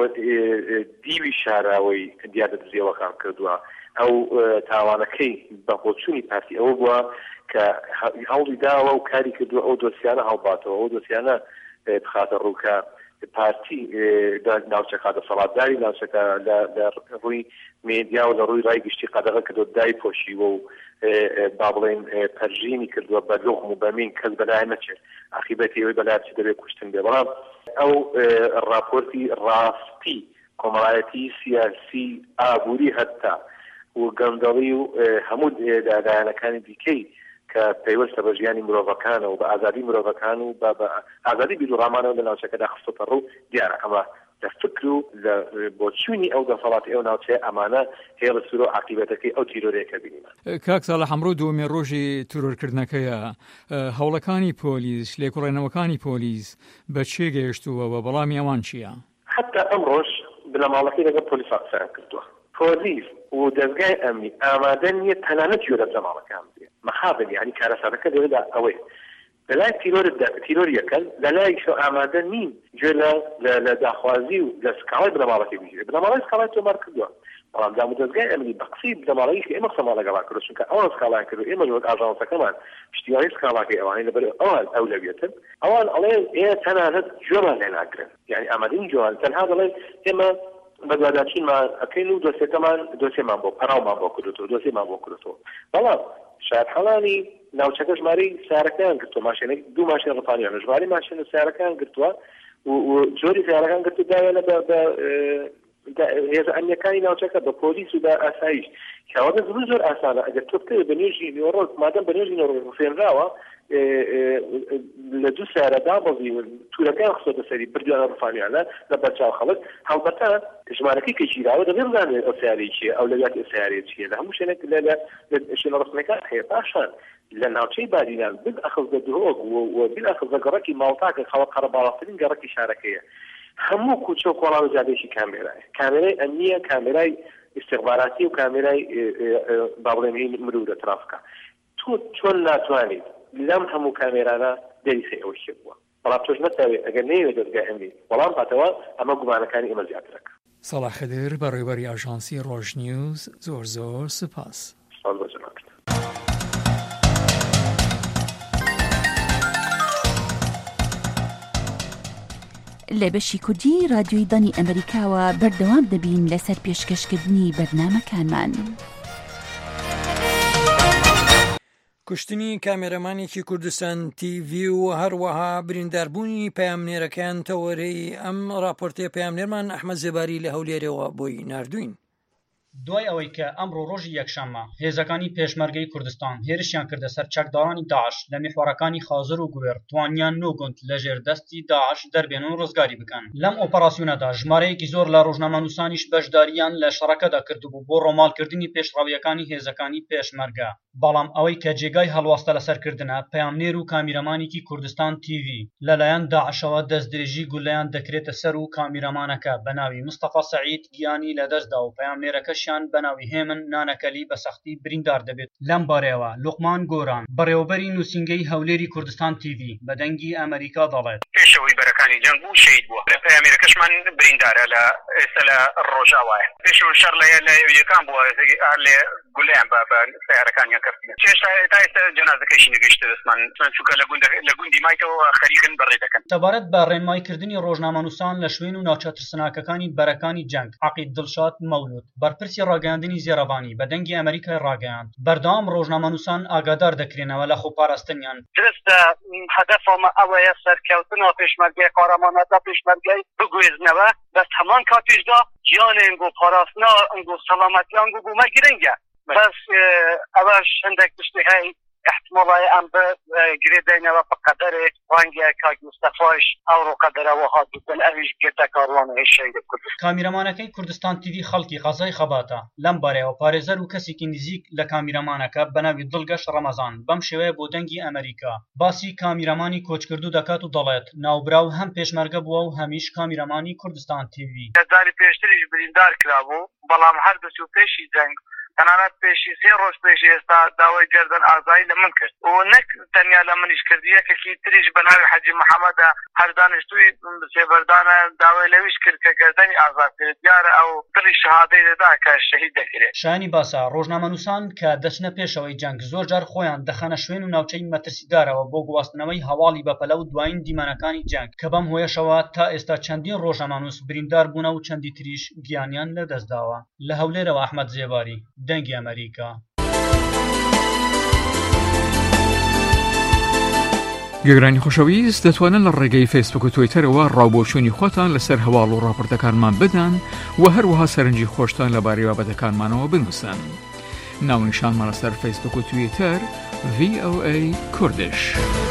Speaker 4: دیوی شاراوەی دیار دەدرێوەکان کردووە. ئەو تاوانەکەی بە بۆچوونی پارتی ئەوە بووە کە هەوڵی داوە و کاری کردووە ئەو دۆسیانە هەڵباتەوە، ئەو دۆسیانە بخاتە ڕووکە پارتی ناوچەکە دەسەڵاتداری ناوچەکە لە ڕووی مێدیا و لە ڕووی ڕایگشتی قەدەغە کردووە دای پۆشیوە و با بڵێن پەرژینی کردووە بە لۆغم و بەمین کەس بەلای نەچێت عاقیبەتی ئەوەی بەلای چی دەبێت کوشتن بێ. بەڵام ئەو راپۆرتی ڕاستی کۆمەڵایەتی سیاسی ئابووری هەتا و گەندەڵی و هەموو دادایانەکانی دیکەی کە پەیوەستە بە ژیانی مرۆڤەکانە و بە ئازادی مرۆڤەکان و بە ئازادی بیرروڕامانەوە لە ناوچەکەدا خستۆتە ڕوو دیارە ئەمە لە فکر و لە بۆچوونی ئەو دەسەڵاتی ئەو ناوچەیە ئەمانە هێڵە سوور و عاقیبەتەکەی ئەو تیرۆرەیەکە بینیمە.
Speaker 10: کاک ساڵح هەمڕۆ دووەمێ ڕۆژی تیرۆرکردنەکەیە هەوڵەکانی پۆلیس لێکۆڵێنەوەکانی پۆلیس بە چێ گەیشتووە و بەڵامی ئەوان چییە؟
Speaker 4: حتا ئەمڕۆژ بنەماڵەکەی لەگەڵ پۆلیس قسەیان کردووە. پۆلیس و دەستگای ئەمنی ئامادە نییە تەنانەت گوێ لە بنەماڵەکان بێت. مەخابن یعنی کارەساتەکە دەوێدا ئەوەی لەلای تیرۆریەکەن لەلایشەوە ئامادە نین گوێ لە داخوازی و لە سکاڵای بنەماڵەکەی بگیرێت. بنەماڵی سکاڵای تۆمار کردووە، بەڵام دام و دەستگای ئەمنی بە قسەی بنەماڵەیەش کە ئێمە قسەمان لەگەڵا کردو چونکە ئەوان سکاڵایان کردو ئێمە وەک ئاژانسەکەمان پشتیوانی سکاڵاکەی ئەوانەی لەبەر ئەوان ئەولەویەتن ئەوان ئەڵێن ئێمە تەنانەت گوێمان لێ ناگرن، یعنی ئامادەین گوێوان تەنها دەڵێن ئێمە بەدواداچینمان ئەکەین و دۆسیەکەمان دۆسیێمان بۆ پەراومان بۆ کردوتەوە دۆسیێمان بۆ کردوتەوە. بەڵام شارحەڵانی ناوچەکە ژمارەی سیارەکەیان گرتووە، ماشێنێک دوو ماشین ڕفانیانە ژمارەی ماشینە سیارەکەیان گرتووە و جۆری سیارەکان گرتو داوێنە بە هێزە ئەمنیەکانی ناوچەکە بە پۆلیس و بە ئاسایش کەواتە زۆر ئاسانە ئەگەر تۆ بکەوێت بە نوێژی نیوەڕۆ مادەم بە نوێژی نیوەڕۆ فێنراوە لە دوو سیارە دابەزی تورەکان خستۆتە سەری بردوانە ڕفانیانە لە بەرچاو خەڵک هەڵبەتە ژمارەکەی کە گیراوە دەبێت بزانێت ئەو سیارەی چییە ئەو لەگات ئەو سیارەیە چییە لە هەموو شوێنێک لە شوێنە ڕستنەکان هەیە. پاشان لە ناوچەی بادینان بالئەخذ بە درۆگ و بالئەخذ بە گەڕەکی ماڵتاکە خەڵک قەرەباڵغترین گەڕەکی شارەکەیە. هەموو کوچە و کۆڵاو جادێکی کامێرایە، کامێرای ئەمنیە، کامێرای استخباراتی و کامێرای با بڵێن مرور ترافیکە. تۆ چۆن ناتوانیت لەم هەموو کامێرانە دەریسەی ئەوە شێ بووە، بەڵام تۆش نەتاوێت ئەگەر نەیەوێت دەستگای ئەمنی بەڵام هاتەوە ئەمە گومانەکانی ئێمە زیاترەکە.
Speaker 10: سەلاح خدر بەڕێوەبەری ئاژانسی ڕۆژنیوز زۆر سپاس.
Speaker 6: لە بەشی کوردی رادیۆی دانی ئەمریکاوە بەردەوام دەبین لەسەر پێشکەشکردنی بەرنامەکانمان.
Speaker 2: کوشتنی کامێرەمانێکی کوردستان TV و هەروەها برینداربوونی پەیامنێرەکان تەوەرەی ئەم راپۆرتەیە پەیامنێرمان ئەحمەد زێباری لە هەولێرەوە بۆی ناردوین.
Speaker 7: دوای ئەوەی کە ئەمڕۆ ڕۆژی یەکشەممە هێزەکانی پێشمەرگەی کوردستان هێرشیان کردە سەر چەکدارانی داعش لە میحوارەکانی خازر و گوێر توانیان 9 گوند لە ژێردەستی داعش دەربێن و ڕزگاری بکەن. لەم ئۆپەراسیۆنەدا ژمارەیەکی زۆر لە ڕۆژنامەنووسانیش بەشداریان لە شەڕەکەدا کردبوو بۆ ڕۆمالکردنی پێشڕەویەکانی هێزەکانی پێشمەرگە. بەڵام ئەوەی کە جێگای هەڵواستە لەسەرکردنە پەیامنێر و کامیرەمانێکی کوردستان TV لەلایەن داعشەوە دەستدرێژی گولەیان دەکرێتە سەر و کامیرەمانەکە بە ناوی مستەفا سەعید گیانی لەدەستدا و پەیامنێرەکەشیان بە ناوی هێمن نانەکەلی بە سەختی بریندار دەبێت. لەم بارەیەوە لوقمان گۆران بەڕێوەبەری نووسینگەی هەولێری کوردستان TV بە دەنگی ئەمریکا دەڵێت
Speaker 8: پێشەوەی بەرەکانی جەنگ بوو شەید بووە پەیامنێرەکەشمان بریندارە لە ئێستا لە ڕۆژاوایە پێشەوە شەڕ لە یەکان بووە لێ گولیان بە سیارەکانیان کردن چێشتا تا ئێستا جەنازەکەیشی نەگەیشتە دەستمان چونکە لە گوندی مایکەوە خەریکن بەڕێ دەکەن.
Speaker 7: سەبارەت بە ڕێنماییکردنی ڕۆژنامەنووسان لە شوێن و ناوچە ترسناکەکانی بەرەکانی جەنگ عەقید دڵشاد مەولود بەرپرسی ڕاگەیاندنی زێڕەبانی بە دەنگی ئەمریکای ڕاگەیاند بەردەوام ڕۆژنامەنووسان ئاگادار دەکرێنەوە لە خۆپاراستنیان.
Speaker 9: درستە هەدەفەمە ئەوەیە سەرکەوتنەوە پێشمەرگەی قارەمانەتە پێشمەرگەی بگوێزنەوە بەس هەمان کاتیشدا گیانێن و پاراستنا و سەلامەتیان و بوومە گرنگە بەس ئەوەش هەندێک تشتی هەی احتمالای ئەم گرێدەینەوە بەقەدەرێ ڕەنگە کاک مستەفاش ئەوڕۆ قەدەرەوە هاتبوون ئەویش گێتە کاڕوانەی شەید کورد.
Speaker 7: کامیرەمانەکەی کوردستان TV خەڵکی قەزای خەباتە لەم بارەیەوە پارێزەر و کەسێکی نزیک لە کامیرەمانەکە بە ناوی دڵگەش ڕەمەزان بەم شێوەیە بۆ دەنگی ئەمریکا باسی کامیرەمانی کۆچکردو دەکات و دەڵێت ناوبراو هەم پێشمەرگە بووە و هەمیش کامیرەمانی کوردستان TV.
Speaker 9: داری پێشتریش بریندار کرابوو بەڵام هەر بەچوو پێشی جەنگ تەنانەت پێشی 3 ڕۆژ پێش ئێستا داوای گەردن ئازایی لە من کرد و نەک تەنیا لە منیش کردی یەکێکی تریش بە ناوی حەجی محەممەدە هەر دانیشتووی سێبەردانە داوای لەویش کرد کە گەردەنی ئازاد کرد دیارە ئەو دڵی شەهادەی دەدا کە شەهید دەکرێت.
Speaker 7: شایانی باسا ڕۆژنامەنووسان کە دەچنە پێشەوەی جەنگ زۆر جار خۆیان دەخەنە شوێن و ناوچەی مەترسیدارەوە بۆ گواستنەوەی هەواڵی بەپەلە و دوایین دیمەنەکانی جەنگ کە بەم هۆیەشەوە تا ئێستا چەندین ڕۆژنامەنووس بریندار بوونە و چەندی تریش گیانیان لەدەستداوە. لە هەولێرەوە ئەحمەد زێباری دەنگی ئەمریکا.
Speaker 10: گەگرانی خۆشەویست دەتوانن لە ڕێگەی فیسبوک و تویتەرەوە ڕاوبۆچوونی خۆتان لەسەر هەواڵ و ڕاپۆرتەکانمان بدەن و هەروەها سەرنجی خۆشتان لەبارەی بابەتەکانمانەوە بنووسن. ناونیشانمان لەسەر فیسبوک و تویتەر VOA کوردش.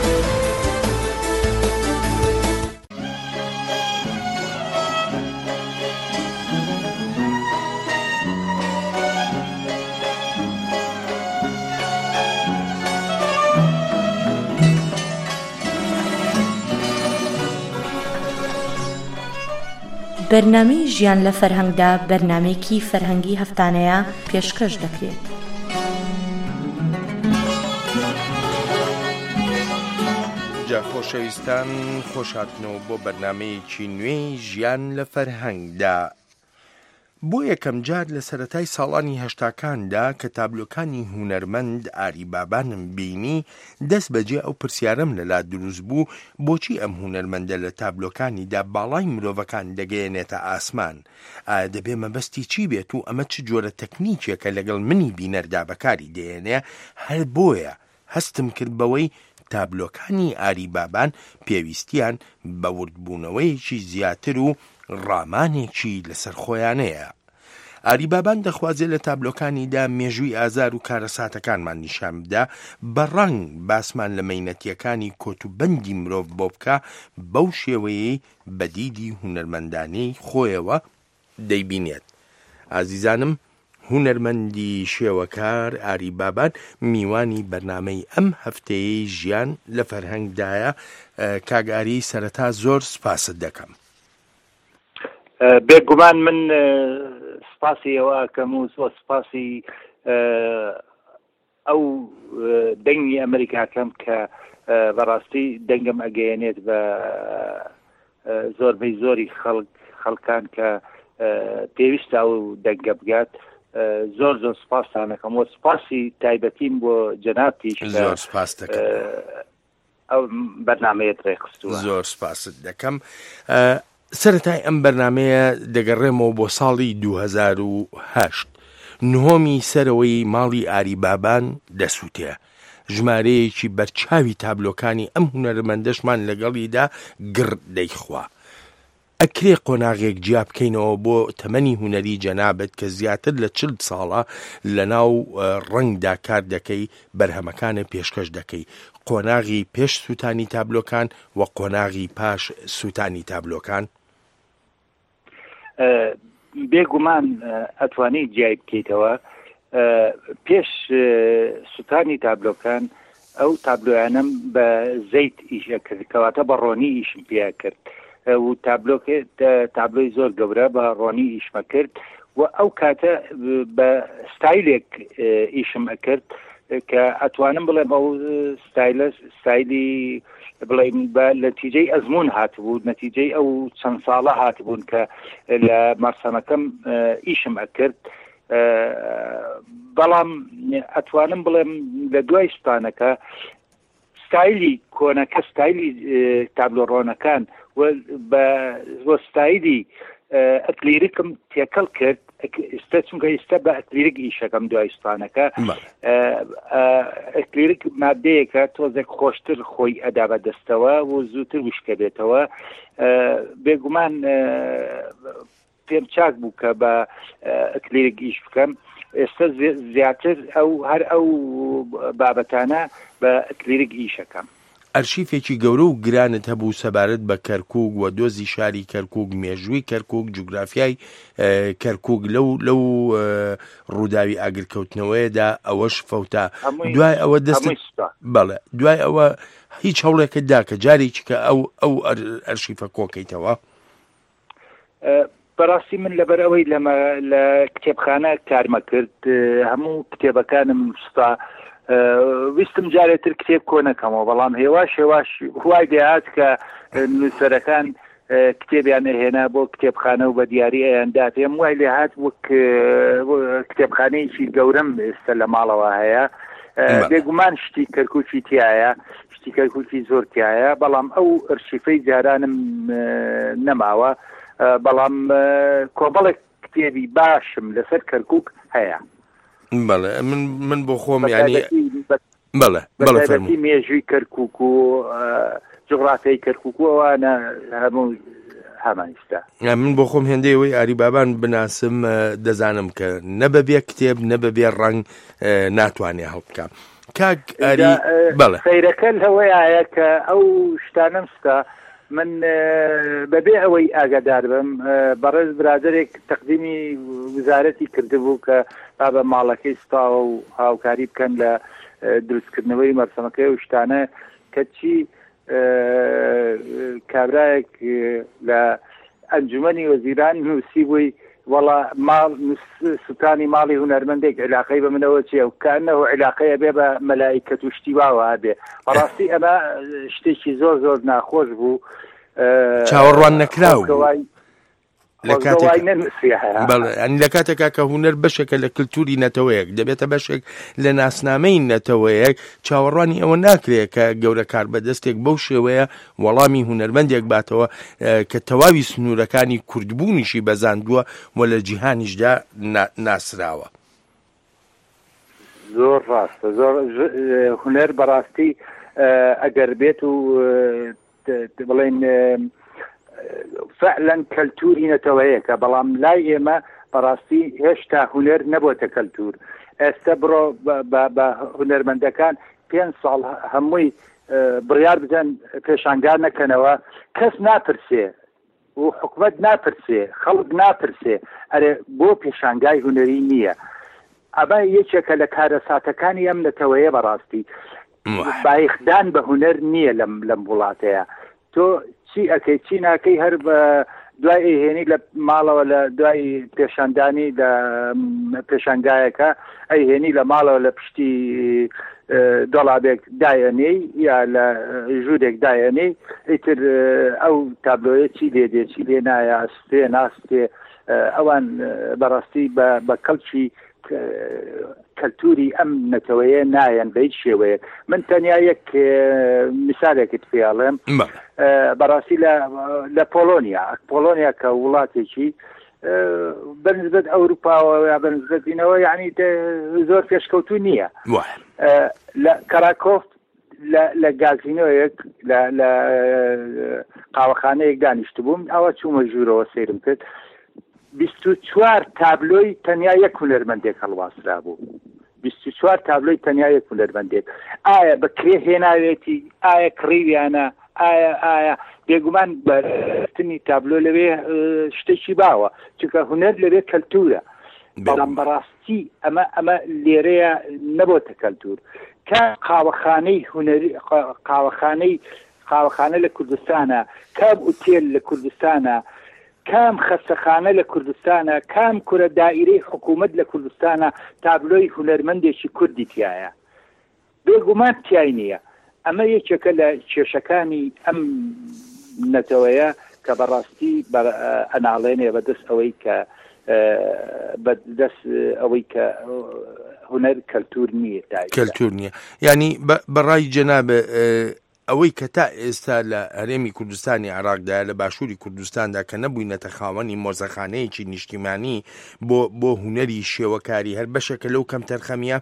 Speaker 24: بەرنامەی ژیان لە فەرهەنگدا بەرنامەیەکی فەرهەنگی هەفتانەیە پێشکەش دەکرێت.
Speaker 25: جا خۆشەویستان خۆشهاتنەوە بۆ بەرنامەیەکی نوێی ژیان لە فەرهەنگدا. بۆ یەکەم جار لە سەرەتای ساڵانی هەشتاکاندا کە تابلۆکانی هونەرمەند ئاریبابانم بینی دەست بەجێ ئەو پرسیارەم لەلا دروست بوو بۆچی ئەم هونەرمەندە لە تابلۆکانیدا باڵای مرۆڤەکان دەگەیەنێتە ئاسمان ئایا دەبێ مەبەستی چی بێت و ئەمە چ جۆرە تەکنیکێکە لەگەڵ منی بینەردا بەکاری دێنێ هەر بۆیە هەستم کرد بەوەی تابلۆکانی ئاریبابان پێویستیان بە وردبوونەوەیەکی زیاتر و ڕامانێکی لەسەر خۆیانەیە. ئاریبابان دەخوازێت لە تابلۆکانیدا مێژووی ئازار و کارەساتەکانمان نیشان بدە بەڕەنگ باسمان لە مەینەتیەکانی کۆتوبەندی مرۆڤ بۆ بکە بەو شێوەیەی بەدیدی هونەرمەندانەی خۆیەوە دەیبینێت. ئازیزانم هونەرمەندی شێوەکار ئاریبابان میوانی بەرنامەی ئەم هەفتەیەی ژیان لە فەرهەنگدایە. کاگاری سەرەتا زۆر سپاست دەکەم.
Speaker 26: بێگومان من سپاسی ئەوە ئەکەم و سپاسی ئەو دەنگی ئەمریکاکەم کە بەڕاستی دەنگم ئەگەیەنێت بە زۆربەی زۆری خەڵکان کە پێویستە و دەنگە بگات. زۆر زۆر سپاسانەکەم و سپاسی تایبەتیم بۆ جەنابیش
Speaker 25: زۆر سپاس دەکەم
Speaker 26: ئەو بەرنامەیەت ڕێخستووە.
Speaker 25: زۆر سپاست دەکەم. سەرەتای ئەم بەرنامەیە دەگەڕێمەوە بۆ ساڵی 2008 نهۆمی سەرەوەی ماڵی ئاریبابان دەسووتێ. ژمارەیەکی بەرچاوی تابلۆکانی ئەم هونەرمەندەشمان لەگەڵیدا گڕ دەیخوا. ئەکرێ قۆناغێک جیا بکەینەوە بۆ تەمەنی هوەری جەنابەت کە زیاتر لە 40 ساڵە لە ناو ڕەنگدا کار دەکەی بەرهەمەکانە پێشکەش دەکەی قۆناغی پێش سووتانی تابلۆکان و قۆناغی پاش سووتانی تابلۆکان
Speaker 26: بێگومان ئەتوانی جیای بکەیتەوە پێش سووتانی تابلۆکان ئەو تابلۆیانم بە زەیت ئیشە کرد کەواتە بە ڕۆنی ئیشم پێ کرد و تابلۆی زۆر گەورە بە ڕۆنی ئیشمە کرد و ئەو کاتە بە ستایلێک ئیشم ئەکرد کە ئەتوانم بڵێم ئەو ستایلی بڵێم بە نەتیجەی ئەزمون هاتبوو نەتیجەی ئەو چەند ساڵە هاتبوون کە لە مەرسەمەکەم ئیشم ئەکرد بەڵام ئەتوانم بڵێم لە دوای سوپانەکە ستایلی کۆنەکە ستایلی تابلۆڕۆنەکان بە ستایلی ئەکلیرکم تێکەڵ کرد ئێستا چونکە ئێستا بە ئەکلیرک ئیشەکەم دوای سوپانەکە ئەکلیرک مادەیەکە تۆزێک خۆشتر خۆی ئەدا بە دەستەوە و زووتر وشکە بێتەوە بێگومان پێم چاک بوو کە بە ئەکلیرک ئیش بکەم ئێستا زیاتر هەر ئەو بابەتانە بە ئەکلیرک ئیشەکەم
Speaker 25: ئەرشیفێکی گەورە و گرانت هەبوو سەبارەت بە کەرکووک و دۆزی شاری کەرکووک مێژووی کەرکووک جوگرافیای کەرکووک لەو ڕووداوی ئاگرکەوتنەوەیەدا ئەوەش فەوتا دوای ئەوە دەست بەڵێ دوای ئەوە هیچ هەوڵێکت دا کە جارێکی کە ئەو ئەرشیفە کۆکەیتەوە
Speaker 26: بەڕاستی من لەبەرەوەی لە کتێبخانە کارمە کرد هەموو کتێبەکانم ستا ویستم جارێتر کتێب کۆنەکەمەوە بەڵام هێواش هوای دەهات کە نووسەرەکان کتێبیان هێنا بۆ کتێبخانە و بە دیاری ئەیاندا پێم وای لێ هات وەک کتێبخانەیەکی گەورەم ئێستا لە ماڵەوە هەیە بێگومان شتی کەرکووکی تایە شتی کەرکووکی زۆر تایە بەڵام ئەو ئەرشیفەی جارانم نەماوە بەڵام کۆبەڵێک کتێبی باشم لەسەر کەرکووک هەیە
Speaker 25: بەڵێ من بۆ خۆم ینی بەڵێ
Speaker 26: فەرمووی مێژووی کەرکووک و جغرافیای کەرکووک و ئەوانە هەموو هەمانیستا
Speaker 25: من بۆ خۆم هێندەیەوەی ئاری بابان بناسم دەزانم کە نەبەبێ کتێب نەبەبێ ڕەنگ ناتوانێ هەڵبکە کاک ئاری بەڵێ
Speaker 26: سەیرەکە لەوەیە کە ئەو شتانەم ستا من بەبێ ئەوەی ئاگادار بم بەڕێز برادرێک تەقدیمی وزارەتی کردبوو کە بە ماڵەکەی سپاوە و هاوکاری بکەن لە دروستکردنەوەی مەرسەمەکەی و شتانە کە چی کابرایەک لە ئەنجومەنی وەزیران نووسی بووی وەڵا سوتانی ماڵی هونەرمەندێک علاقەی بە منەوە چیە و کانەوە علاقەیە بێ بە مەلایکەت و شتیواوە هەبێ بەڕاستی ئەمە شتێکی زۆر ناخۆش بوو
Speaker 25: چاوەڕوان نەکراو لە کاتێکا کە هونەر بەشێکە لە کللتوری نەتەوەیەک دەبێتە بەشێک لە ناسنامەی نەتەوەیەک چاوەڕوانی ئەوە ناکرێت کە گەورە کار بەدەستێک بەو شێوەیە وەڵامی هونەرمەندێک باتەوە کە تەواوی سنوورەکانی کوردبوونیشی بەزاندووە و لە جیهانیشدا ناسراوە
Speaker 26: زۆر ڕاستە زۆر هونەر بەڕاستی ئەگەر بێت و بڵێن فعلا کەلتوری نەتەوەیەکە بەڵام لای ئێمە بەڕاستی هێشتا هونەر نەبووتە کەلتور ئێستا بڕۆ بە هونەرمەندەکان 5 ساڵ هەمووی بڕیار بدەن پێشانگار نەکەنەوە کەس ناپرسێ و حکومەت ناپرسێ خەڵک ناپرسێ ئەرێ بۆ پێشانگای هونەری نییە ئەمە یەکێکە لە کارەساتەکانی ئەم نەتەوەیە بەڕاستی بایخدان بە هونەر نییە لەم وڵاتەیە تۆ چی ئەەکەی چی ناکەی هەر بە دوای ئەیهێنی لە ماڵەوە لە دوای پێشاندانی لە پێشانگایەکە ئەیهێنی لە ماڵەوە لە پشتی دۆڵابێک دایەنەی یا لە ژوورێک دایەنەی ئیتر ئەو تابلۆیە چی لێدێ چی لێ نایە ئەستێ ناستێ ئەوان بەڕاستی بە کەڵکی کەلتوری ئەم نەتەوەیە نایەن بە هیچ شێوەیە من تەنیا یەک میسالێکت پێڵێم بەڕاستی لە پۆلۆنیا کە وڵاتێکی بەنسبەت ئەوروپاوە یا بەنسبەتینەوە یعنی زۆر پێشکەوتو نییە لە کەراکۆف لە گازینۆیەک لە قاوەخانەیەک دانیشت بووم ئەوە چوومە ژوورەوە سێرم کرد 24 تابلۆی تەنیا یەک هونەرمەندێک هەڵواسرا بوو 24 تابلۆی تەنیا یەک هونەرمەندێک ئایا بەکرێ هێناوێتی ئایا کڕیویانە ئایا بێگومان بەرتنی تابلۆ لەوێ شتێکی باوە چونکە هونەر لەوێ کەلتورە بەڵام بەڕاستی ئەمە لێرەیە نەبۆتە کەلتور کە قاوەخانەی هونەری قاوەخانە لە کوردستانە کام ئوتێل لە کوردستانە کام خەستەخانە لە کوردستانە کام کورە دائیرەی حکوومەت لە کوردستانە تابلۆی هونەرمەندێکی کوردی تایە بێگومان تیای نییە ئەمە یەکێکە لە کێشەکانی ئەم نەتەوەیە کە بەڕاستی ئەناڵێنێ بەدەست ئەوەی کە بەدەست ئەوەی کە هونەر کەلتور نییە
Speaker 25: کەلتور نییە ینی بەڕای جەنابە ئەوەی کە تا ئێستا لە هەرێمی کوردستانی عێراقدا لە باشووری کوردستاندا کە نەبووینەتە خاوەنی مۆزەخانەیەکی نیشتیمانی بۆ هونەری شێوەکاری هەر بەشێکە لەو کەم تەرخەمیە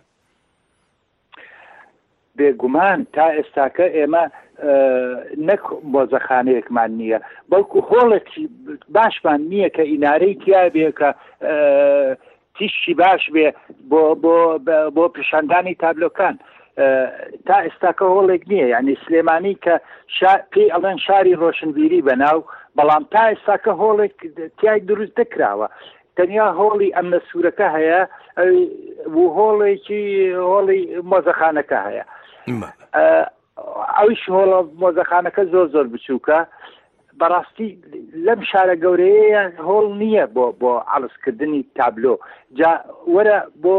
Speaker 26: بێگومان تا ئێستاکە ئێمە نەک مۆزەخانەیەکمان نییە بەڵکو هۆڵێکی باشمان نییە کە ئینارەی تیا بێ کە تیشی باش بێ بۆ پیشاندانی تابلۆکان تا ئێستاکە هۆڵێک نییە یعنی سلێمانی کە پێی ئەڵێن شاری ڕۆشنبیری بەناو بەڵام تا ئێستاکە هۆڵێک تیای دروست دەکراوە تەنیا هۆڵی ئەم نەسوورەکە هەیە هۆڵی مۆزەخانەکە هەیە ئەویش هۆڵە مۆزەخانەکە زۆر بچووکە بەڕاستی لەم شارە گەورەیە هۆڵ نییە بۆ عەڵسکردنی تابلۆ جا وەرە بۆ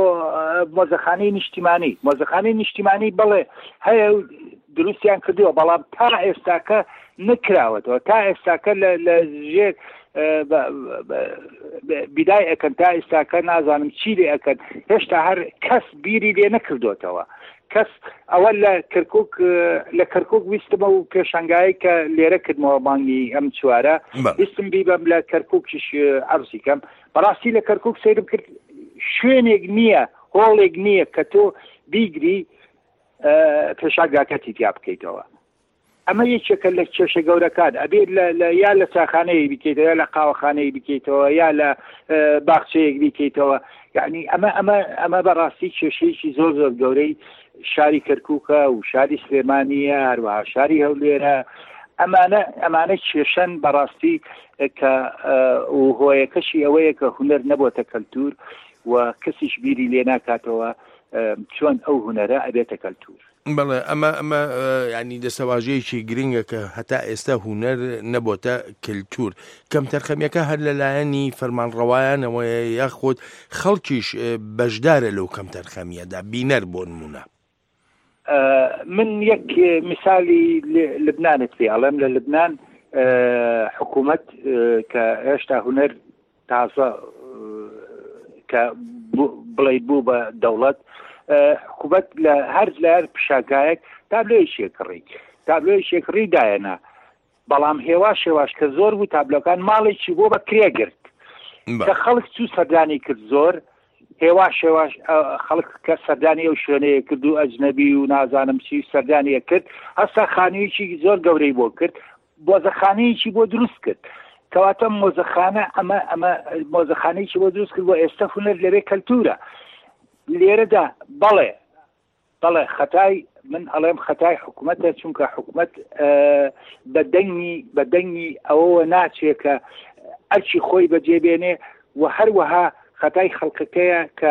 Speaker 26: مۆزەخانەی نیشتیمانی بەڵێ هەیە دروستیان کردووە بەڵام تا ئێستاکە نکراوەتەوە تا ئێستاکە لە ژێر بیدای ئەەکەن تا ئێستاکە نازانم چی لێ ئەەکەن هێشتا هەر کەس بیری لێ نەکردوتەوە کەس ئەوە لە کەرکک ویستمە و پێشنگایی کە لێرە کردمەوە بانگی ئەم چوارە ویستم بیبەم لە کەرککیش عەرزیکەم بەڕاستی لە کەرکک سەیرم کرد شوێنێک نییە هۆڵێک نییە کە تۆ بیگری پێشنگاکەتی تیا بکەیتەوە ئەمە یەکێکە لە کێشە گەورەکان ئەبێت یا لە چاخانەیە بکەیتەوە یا لە قاوەخانەیە بکەیتەوە یا لە باخچەیەک بکەیتەوە یعنی ئەمە بەڕاستی کێشەیەکی زۆر گەورەی شاری کەرکووکە و شاری سلێمانیە هەروەها شاری هەولێرە ئەمانە کێشەن بەڕاستی کە هۆیەکەشی ئەوەیە کە هونەر نەبووتە کەلتور و کەسیش بیری لێ ناکاتەوە چۆن ئەو هونەرە ئەبێتە کەلتور
Speaker 25: بەڵێ ئەمە ینی دەسەواژەیەکی گرنگە کە هەتا ئێستا هونەر نەبووتە کللتور کەم تەرخەمیەکە هەر لەلایەنی فەرمانڕەوایانەوە یاخۆت خەڵکیش بەشدارە لەو کەم تەرخەمیەدا بینەر بۆ نمونە
Speaker 26: من یەک میسالی لبنانت پێ ئەڵێم لە لبنان حکوومەت کە هێشتا هونەر تازە کە بڵێ بوو بە دەوڵەت حکوومەت لە هەر پیشاگایەک تابلۆی شێکڕی دایەنا بەڵام هێواش کە زۆر بوو تابلۆکان ماڵێکی بۆ بە کرێگرت کە خەڵک چوو سەردانی کرد زۆر هێواش خەڵک کە سەردانی ئەو شوێنەیە کرد و ئەجنەبی و نازانم چی سەردانیە کرد هەستا خانوویەکی زۆر گەورەی بۆ کرد مۆزەخانەیەکی بۆ دروست کرد کەواتە مۆزەخانە ئەمە مۆزەخانەیەکی بۆ دروست کرد بۆ ئێستا هونەر لەوێ کەلتورە لێرەدا بەڵێ خەتای من ئەڵێم خەتای حکوومەتە چونکە حکوومەت بەدەنگی ئەوەوە ناچێت کە ئەرچی خۆی بەجێبێنێ و هەروەها خەتای خەڵکەکەیە کە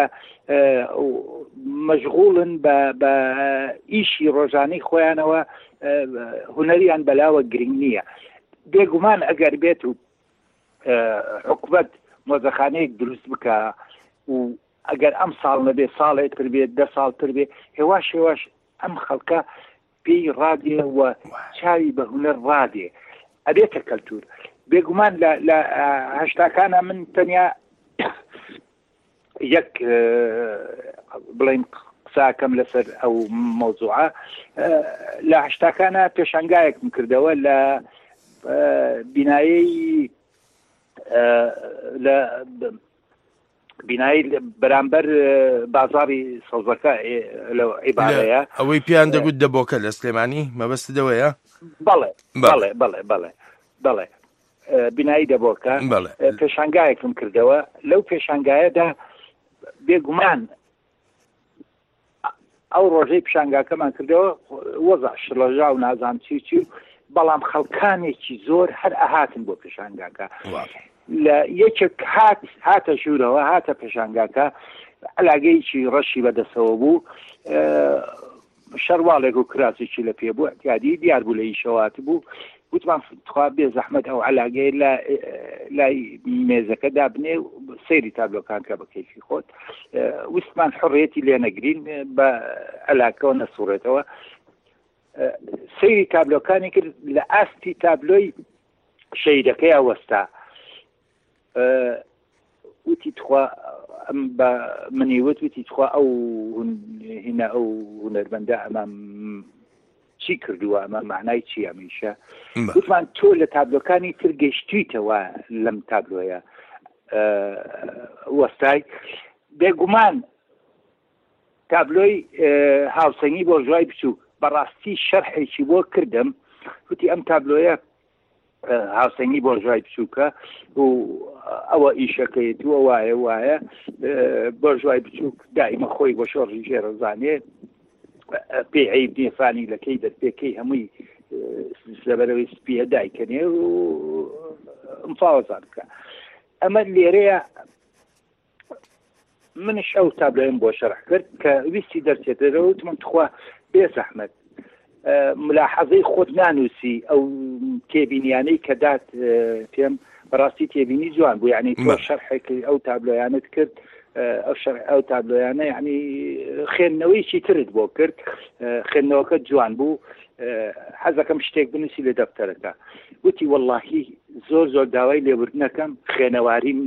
Speaker 26: مەشغوڵن بە ئیشی ڕۆژانەی خۆیانەوە هونەریان بەلاوە گرنگ نییە بێگومان ئەگەر بێت و حکوومەت مۆزەخانەیەک دروست بکە و ئەگەر ئەم ساڵ نەبێ ساڵێتتر بێت 10 ساڵتر بێ هێواش ئەم خەڵکە پێی ڕادێ و چاوی بە هونەر ڕادێ ئەبێتە کەلتور بێگومان لە هەشتاکانە من تەنیا یەک بڵێن قساکەم لەسەر ئەو مۆزوعە لە هەشتاکانە پێشنگایەکم کردەوە لە بینایی لە بینایی بەرامبەر بازاری سەوزەکە لەو عیبارەیە
Speaker 25: ئەوەی پیان دەگوت دەبۆکە لە سلێمانی مەبەستەوەیە
Speaker 26: بەڵێ بینایی دەبۆکە پێشانگایەکم کردەوە لەو پێشانگایەدا بێگومان ئەو ڕۆژەی پیشانگاکەمان کردەوە وەزع شڵەژا و نازان چی بەڵام خەڵکانێکی زۆر هەر ئەهاتن بۆ پێشانگاکە لە یەکێک هاتە ژوورەوە هاتە پێشانگاکە علاگەیەکی ڕەشی بەدەستەوە بوو شەرواڵێک و کراسێکی لە پێ بوو احتیادی دیار بوو لە ئیشەوات بوو وتمان خوا بێ زەحمەت ئەو علاگەی لای مێزەکەدا بنێ و سەیری تابلۆکان کە بە کەیفی خۆت وستمان حڕێتی لێ نەگرین بە علاکەوە نەسوڕێتەوە سەیری تابلۆکانی کرد لە ئاستی تابلۆی شەیدەکەی ئەوەستا وتی تخوا بە منیوت وتی تخوا ئەو هینە ئەو هونەرمەندە ئەمام چی کردووە ئەمە معنای چی ئەمیشە وتمان تۆ لە تابلۆکانی تر گەشتویتەوە لەم تابلۆیە وەستای بێگومان تابلۆی هاوسەنگی بۆ ژوای بچوو بەڕاستی شەرحێکی بۆ کردم وتی ئەم تابلۆیە هاوسەنگی بۆ ژوای بچووکە و ئەوە ئیشەکەیت و وایە بۆ ژوای بچووک دائیمە خۆی بۆ شۆڕی ژێرەزانێ پێ عیب نیێفانی لەکەی دەرپێکەی هەمووی لەبەرەوەی سپیە دایکەنێ و ئەمفاوەزان بکە ئەمە لێرەیە منش ئەو تابلۆیم بۆ شەرح کرد کە ویستی دەرچێتەوە وتمان تخوا بێ زەحمەت ملاحەزەی خۆت نانووسی ئەو تێبینیانەی کە دات پێم بەڕاستی تێبینی جوان بوو یعنی تۆ شەرحێکی ئەو تابلۆیانت کرد ئەو تابلۆیانە یعنی خوێندنەوەیکی ترت بۆ کرد خوێندنەوەکە جوان بوو حەزەکەم شتێک بنووسی لە دەفتەرەکە وتی وەڵڵاهی زۆر داوای لێبوردنەکەم خوێنەواریم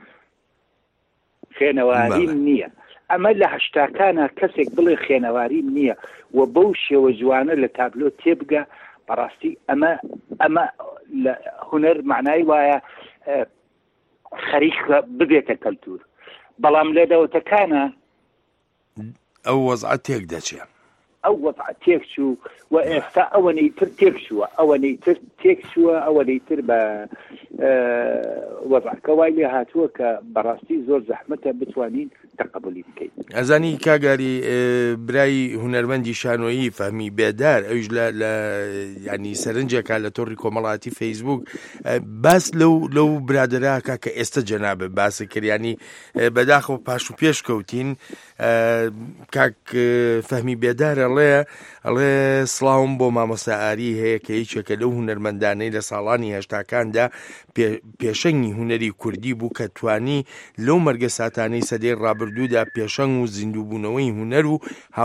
Speaker 26: نییە ئەمە لە هەشتاکانە کەسێک بڵێ خوێنەواریم نییە و بەو شێوە جوانە لە تابلۆ تێبگە بەڕاستی ئەمە لە هونەر معنای وایە خەریک ببێتە کەلتور بەڵام لە دەوتەکانە
Speaker 25: ئەو وەزعە تێک دەچێ
Speaker 26: ئەو وەزعە تێک چوو و ئێستا ئەوەنەی تر تێک چووە ئەوەنەی تر بە وەزعەکە وای لێ هاتووە کە بەڕاستی زۆر زەحمەتە بتوانین تەقبولی بکەین
Speaker 25: ئەزانی کاگاری برای هونەرمەندی شانۆیی فەهمی بێدار ئەوش لە ینی سەرنجێکا لە تۆڕی کۆمەڵاتی فەیسبوک باس لەو برادراکە کە ئێستا جەنابە باسە کردیانی بەداخەوە پاش و پێش کەوتین کاک فەهمی بێدار ئەڵێ سڵاوم بۆ مامۆستا ئاری هەیە کە هیچێکە لەو هونەرمەندانەی لە ساڵانی هەشتاکاندا پێشەنگی هونەری کوردی بوو کە توانی لەو مەرگە ساتانەی سەدەی ڕابردوودا پێشەنگ و زیندووبوونەوەی هونەر و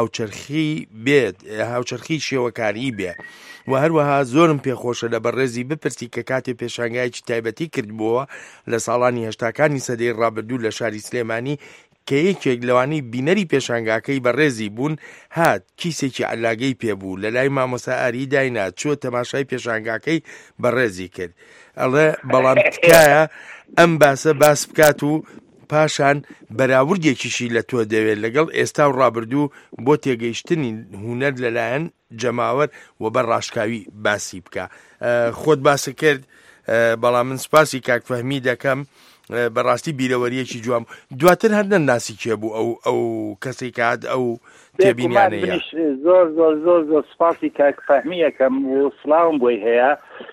Speaker 25: هاوچەرخی شێوەکاری بێ و هەروەها زۆرم پێخۆشە لە بەڕێزی بپرسی کە کاتێ پێشانگایکی تایبەتی کردبووە لە ساڵانی هەشتاکانی سەدەی ڕابردوو لە شاری سلێمانی کە یەکێک لەوانەی بینەری پێشانگاکەی بەڕێزی بوون هات کیسێکی علاگەی پێبوو لە لای مامۆستا ئاری داینا چوە تەماشای پێشانگاکەی بەڕێزی کرد ئەڵێ بەڵام تکایە ئەم باسە باس بکات و پاشان بەراوردێکیشی لە تۆ دەوێت لەگەڵ ئێستا و ڕابردوو بۆ تێگەیشتنی هونەر لەلایەن جەماوەر و بە ڕاشکاوی باسی بکە خۆت باسە کرد بەڵام من سپاسی کاکفەهمی دەکەم بەڕاستی بیرەوەریەکی جوام دواتر هەر ناسی کێ بوو ئەو کەسێک کات ئەو تێبینیانەیە
Speaker 26: زۆر سپاسی کاکفەهمیەکەم و سڵاوم بۆی هەیە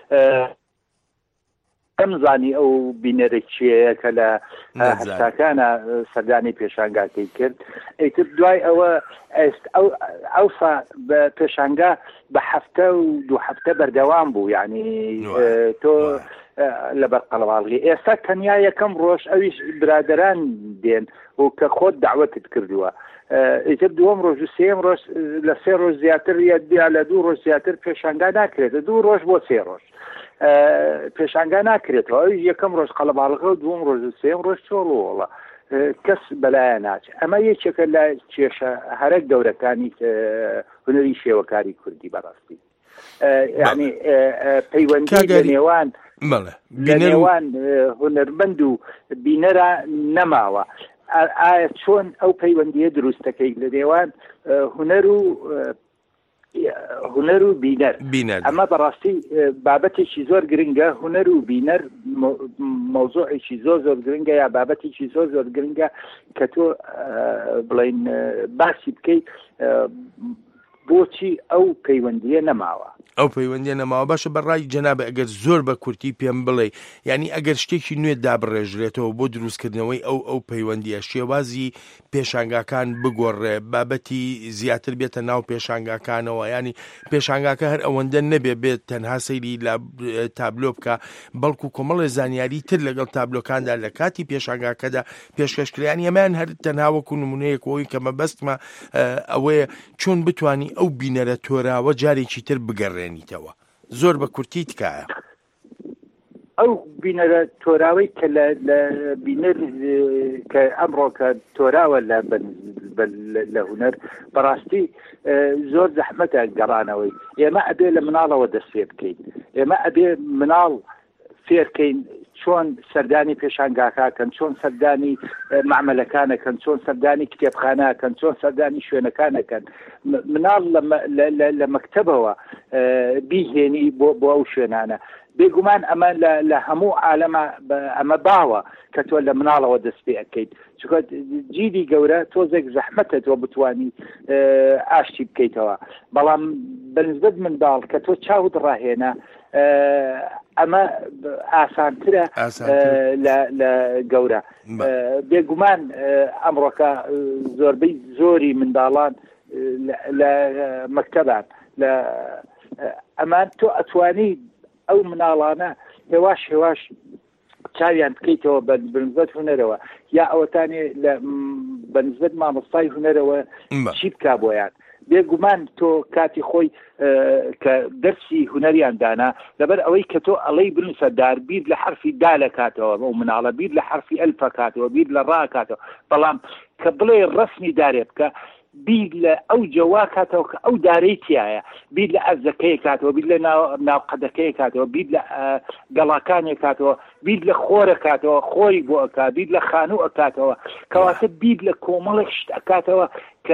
Speaker 26: ئەمزانی ئەو بینەرێکیەیە کە لە هەشتاکانە سەردانی پێشانگاکەی کرد ئەیتر دوای ئەوە ئەوسا بە پێشانگا بە هەفتە و دوو هەفتە بەردەوام بوو یعنی تۆ لەبەر قەڵەواڵغی ئێستا تەنیا یەکەم ڕۆژ ئەویش برادەران دێن و کە خۆت داوەتت کردووە ئیتر دووەم ڕۆژ و سێم ڕۆژ لە سێ ڕۆژ زیاتر یا لە دوو ڕۆژ زیاتر پێشانگا ناکرێتە دوو ڕۆژ بۆ سێ ڕۆژ پێشانگا ناکرێتەوە ئەویش یەکەم ڕۆژ قەڵەباڵغە و دووەم ڕۆژ و سێم ڕۆژ چۆڵوەڵە کەس بەلایە ناچێت ئەمە یەکێکە لە کێشە هەرێک گەورەکانی هونەری شێوەکاری کوردی بەڕاستی یعنی پەیوەندی لە نێوان هونەرمەند و بینەرە نەماوە ئایا چۆن ئەو پەیوەندیە دروستەکەی لە نێوان هونەر و بینەر ئەمە بەڕاستی بابەتێکی زۆر گرنگە هونەر و بینەر مەوزوعێکی زۆر گرنگە یا بابەتێکی زۆر گرنگە کە تۆ بڵین باسی بکەیت بۆچی ئەو پەیوەندیە نەماوە
Speaker 25: ئەو پەیوەندیە نەماوە باشە بەڕای جەنابە ئەگەر زۆر بە کورتی پێم بڵێ یعنی ئەگەر شتێکی نوێ دابڕێژرێتەوە بۆ دروستکردنەوەی ئەو پەیوەندیە شێوازی پێشانگاکان بگۆڕێ بابەتی زیاتر بێتە ناو پێشانگاکانەوە ینی پێشانگاکە هەر ئەوەندە نەبێ بێت تەنها سەیری لە تابلۆ بکە بەڵکو کۆمەڵی زانیاری تر لەگەڵ تابلۆکاندا لە کاتی پێشانگاکەدا پێشکەشکرایان ئەمان هەر تەنها وەکو نمونەیەکەوەی کە مەبەستمە ئەوەیە چۆن بتوانی ئەو بینەرە تۆراوە جارێکی تر بگەڕێنیتەوە زۆر بە کورتی تکایە
Speaker 26: ئەو بینەرە تۆراوەی کە لە بینەر کە ئەمڕۆ کە تۆراوە لە هونەر بەڕاستی زۆر زەحمەتە گەڕانەوەی ئێمە ئەبێ لە مناڵەوە دەست پێ بکەین ئێمە ئەبێ مناڵ فێرکەین چۆن سەردانی پێشانگاکەکەن چۆن سەردانی معمەلەکانەکەن چۆن سەردانی کتێبخانەکەن چۆن سەردانی شوێنەکانەکەن مناڵ لە مەکتەبەوە بیهێنی بۆ ئەو شوێنانە بێگومان ئەمە لە هەموو عالەمە ئەمە باوە کە تۆ لە مناڵەوە دەست پێ ئەەکەیت چونکە جیدی گەورە تۆزێک زەحمەتە تۆ بتوانی ئاشتی بکەیتەوە بەڵام بەنسبەت منداڵ کە تۆ چاوت ڕاهێنا ئەمە ئاسانترە لە گەورە بێگومان ئەمڕۆکە زۆربەی زۆری منداڵان لە مەکتەبان لە ئەمان تۆ ئەتوانی ئەو مناڵانە هێواش چاویان بکەیتەوە بەنسبەت هونەرەوە یا ئەوەتانێ بەنسبەت مامۆستای هونەرەوە چی بکا بۆیان بێگومان تۆ کاتی خۆی کە دەرسی هونەریان دانا لەبەر ئەوەی کە تۆ ئەڵەی بنووسە داربیر لە حرفی دا لە کاتەوە ئەو مناڵە بیر لە حرفی ئەلفە کاتەوە بیر لە ڕا کاتەوە بەڵام کە بڵێ ڕسمی دارێ بکە بیر لە ئەو جەوا کاتەوە کە ئەو دارەی تایە بیر لە ئەرزەکەی کاتەوە بیر لە ناوقەدەکەی کاتەوە بیر لە گەڵاکانی کاتەوە بیر لە خۆرە کاتەوە خۆری بۆ ئەکا بیر لە خانوو ئەکاتەوە کەواتە بیر لە کۆمەڵێک شت ئەکاتەوە کە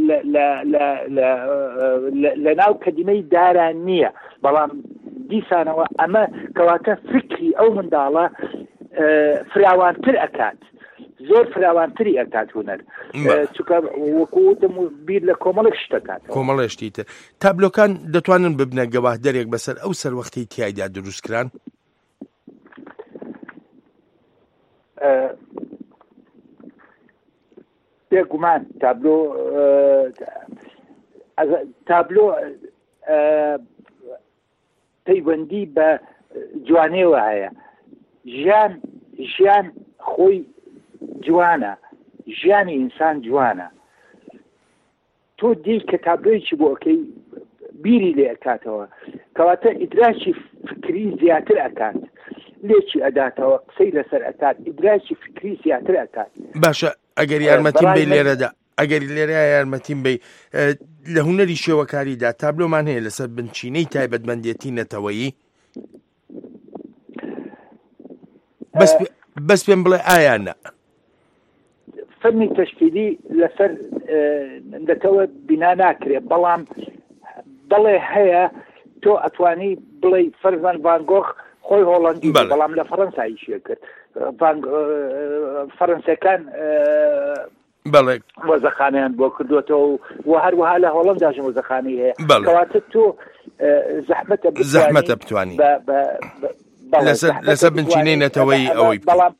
Speaker 26: لە ناو کەدیمەی داران نییە بەڵام دیسانەوە ئەمە کەواتە فکری ئەو منداڵە فراوانتر ئەکات زۆر فراوانتری ئەکات هونەر چونکە وەکوتم بیر لە کۆمەڵێک شتەکات
Speaker 25: کۆمەڵێشتی تر تابلۆکان دەتوانن ببنە گەواهدەرێک بەسەر ئەو سەروەختی تیایدا دروستکران
Speaker 26: بێگومان تابلۆ پەیوەندی بە جوانێوە هەیە ژیان خۆی جوانە ژیانی ئینسان جوانە تۆ دی کە تابلۆیەکی بۆ ئەەکەی بیری لێ ئەکاتەوە کەواتە ئیدراکی فکری زیاتر ئەکات لێکی ئەداتەوە قسەی لەسەر ئەکات ئیدراکی فکری زیاتر ئەکات
Speaker 25: باشە ئەگەر یارمەتیم بێ لێرەدا ئەگەر لێرە یارمەتیم بێ لە هونەری شێوەکاریدا تابلۆمان هەیە لەسەر بنچینەی تایبەتمەندێتی نەتەوەیی بەس پێم بڵێ ئایا نە
Speaker 26: فەنی تەشکیلی لەسەر دەتەوە بینا ناکرێت بەڵام دڵێ هەیە تۆ ئەتوانی بڵێ فەرزان ڤانگۆخ خۆی هۆڵەندی بەڵام لە فەڕەنساییشیە کرد فەڕەنسیەکان وەزەخانیان بۆ کردوێتەوە و هەروەها لە هۆڵەنداش وەزەخانی هەیە کەواتە تۆ
Speaker 25: زەحمەتە بتوانی لەسەر بنچینەی نەتەوەی ئەوەی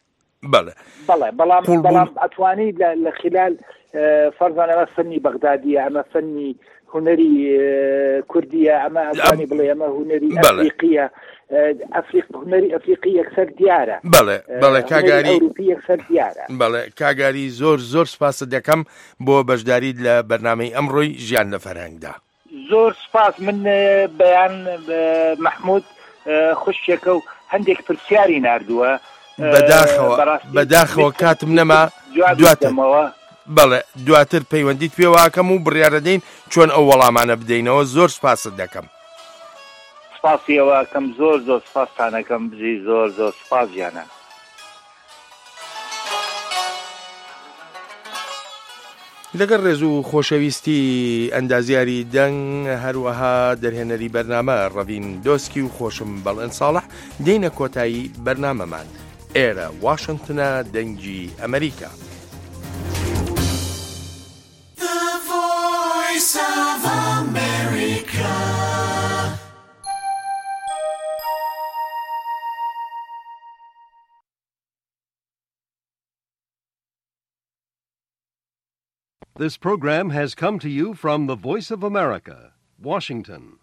Speaker 26: بەڵام ئەتوانی لە خلال فەرزان ئەمە فەنی بەغدادیە ئەمە فەنی هونەری کوردیە ئەمە ئەتوانی بڵێ ئەمە هونەری ئەفریقیە هونەری ئەفریقی یەکسەر دیارە
Speaker 25: بەڵێ کاگاری
Speaker 26: یەکسەر دیارە
Speaker 25: بەڵێ کاگاری زۆر سپاس دەکەم بۆ بەشداریت لە بەرنامەی ئەمڕۆی ژیان لە فەرهەنگدا
Speaker 26: زۆر سپاس من بەیان محمود خوشکێکە و هەندێک پرسیاری ناردووە
Speaker 25: بەداخەوە کاتم نەما بەڵێ دواتر پەیوەندیت پێواکەم و بڕیارەدەین چۆن ئەو وەڵامانە بدەینەوە زۆر سپاست دەکەم
Speaker 26: سپاسیەوەکەم زۆر سپاسانەکەم بژی زۆر سپاس گیانە
Speaker 25: لەگەڵ ڕێز و خۆشەویستی ئەندازیاری دەنگ هەروەها دەرهێنەری بەرنامە ڕەڤین دۆسکی و خۆشم بەڵێن ساڵح دێنە کۆتایی بەرنامەمان ئێرە واشنگتنە دەنگی ئەمریکا.
Speaker 5: This program has come to you from the Voice of America, Washington.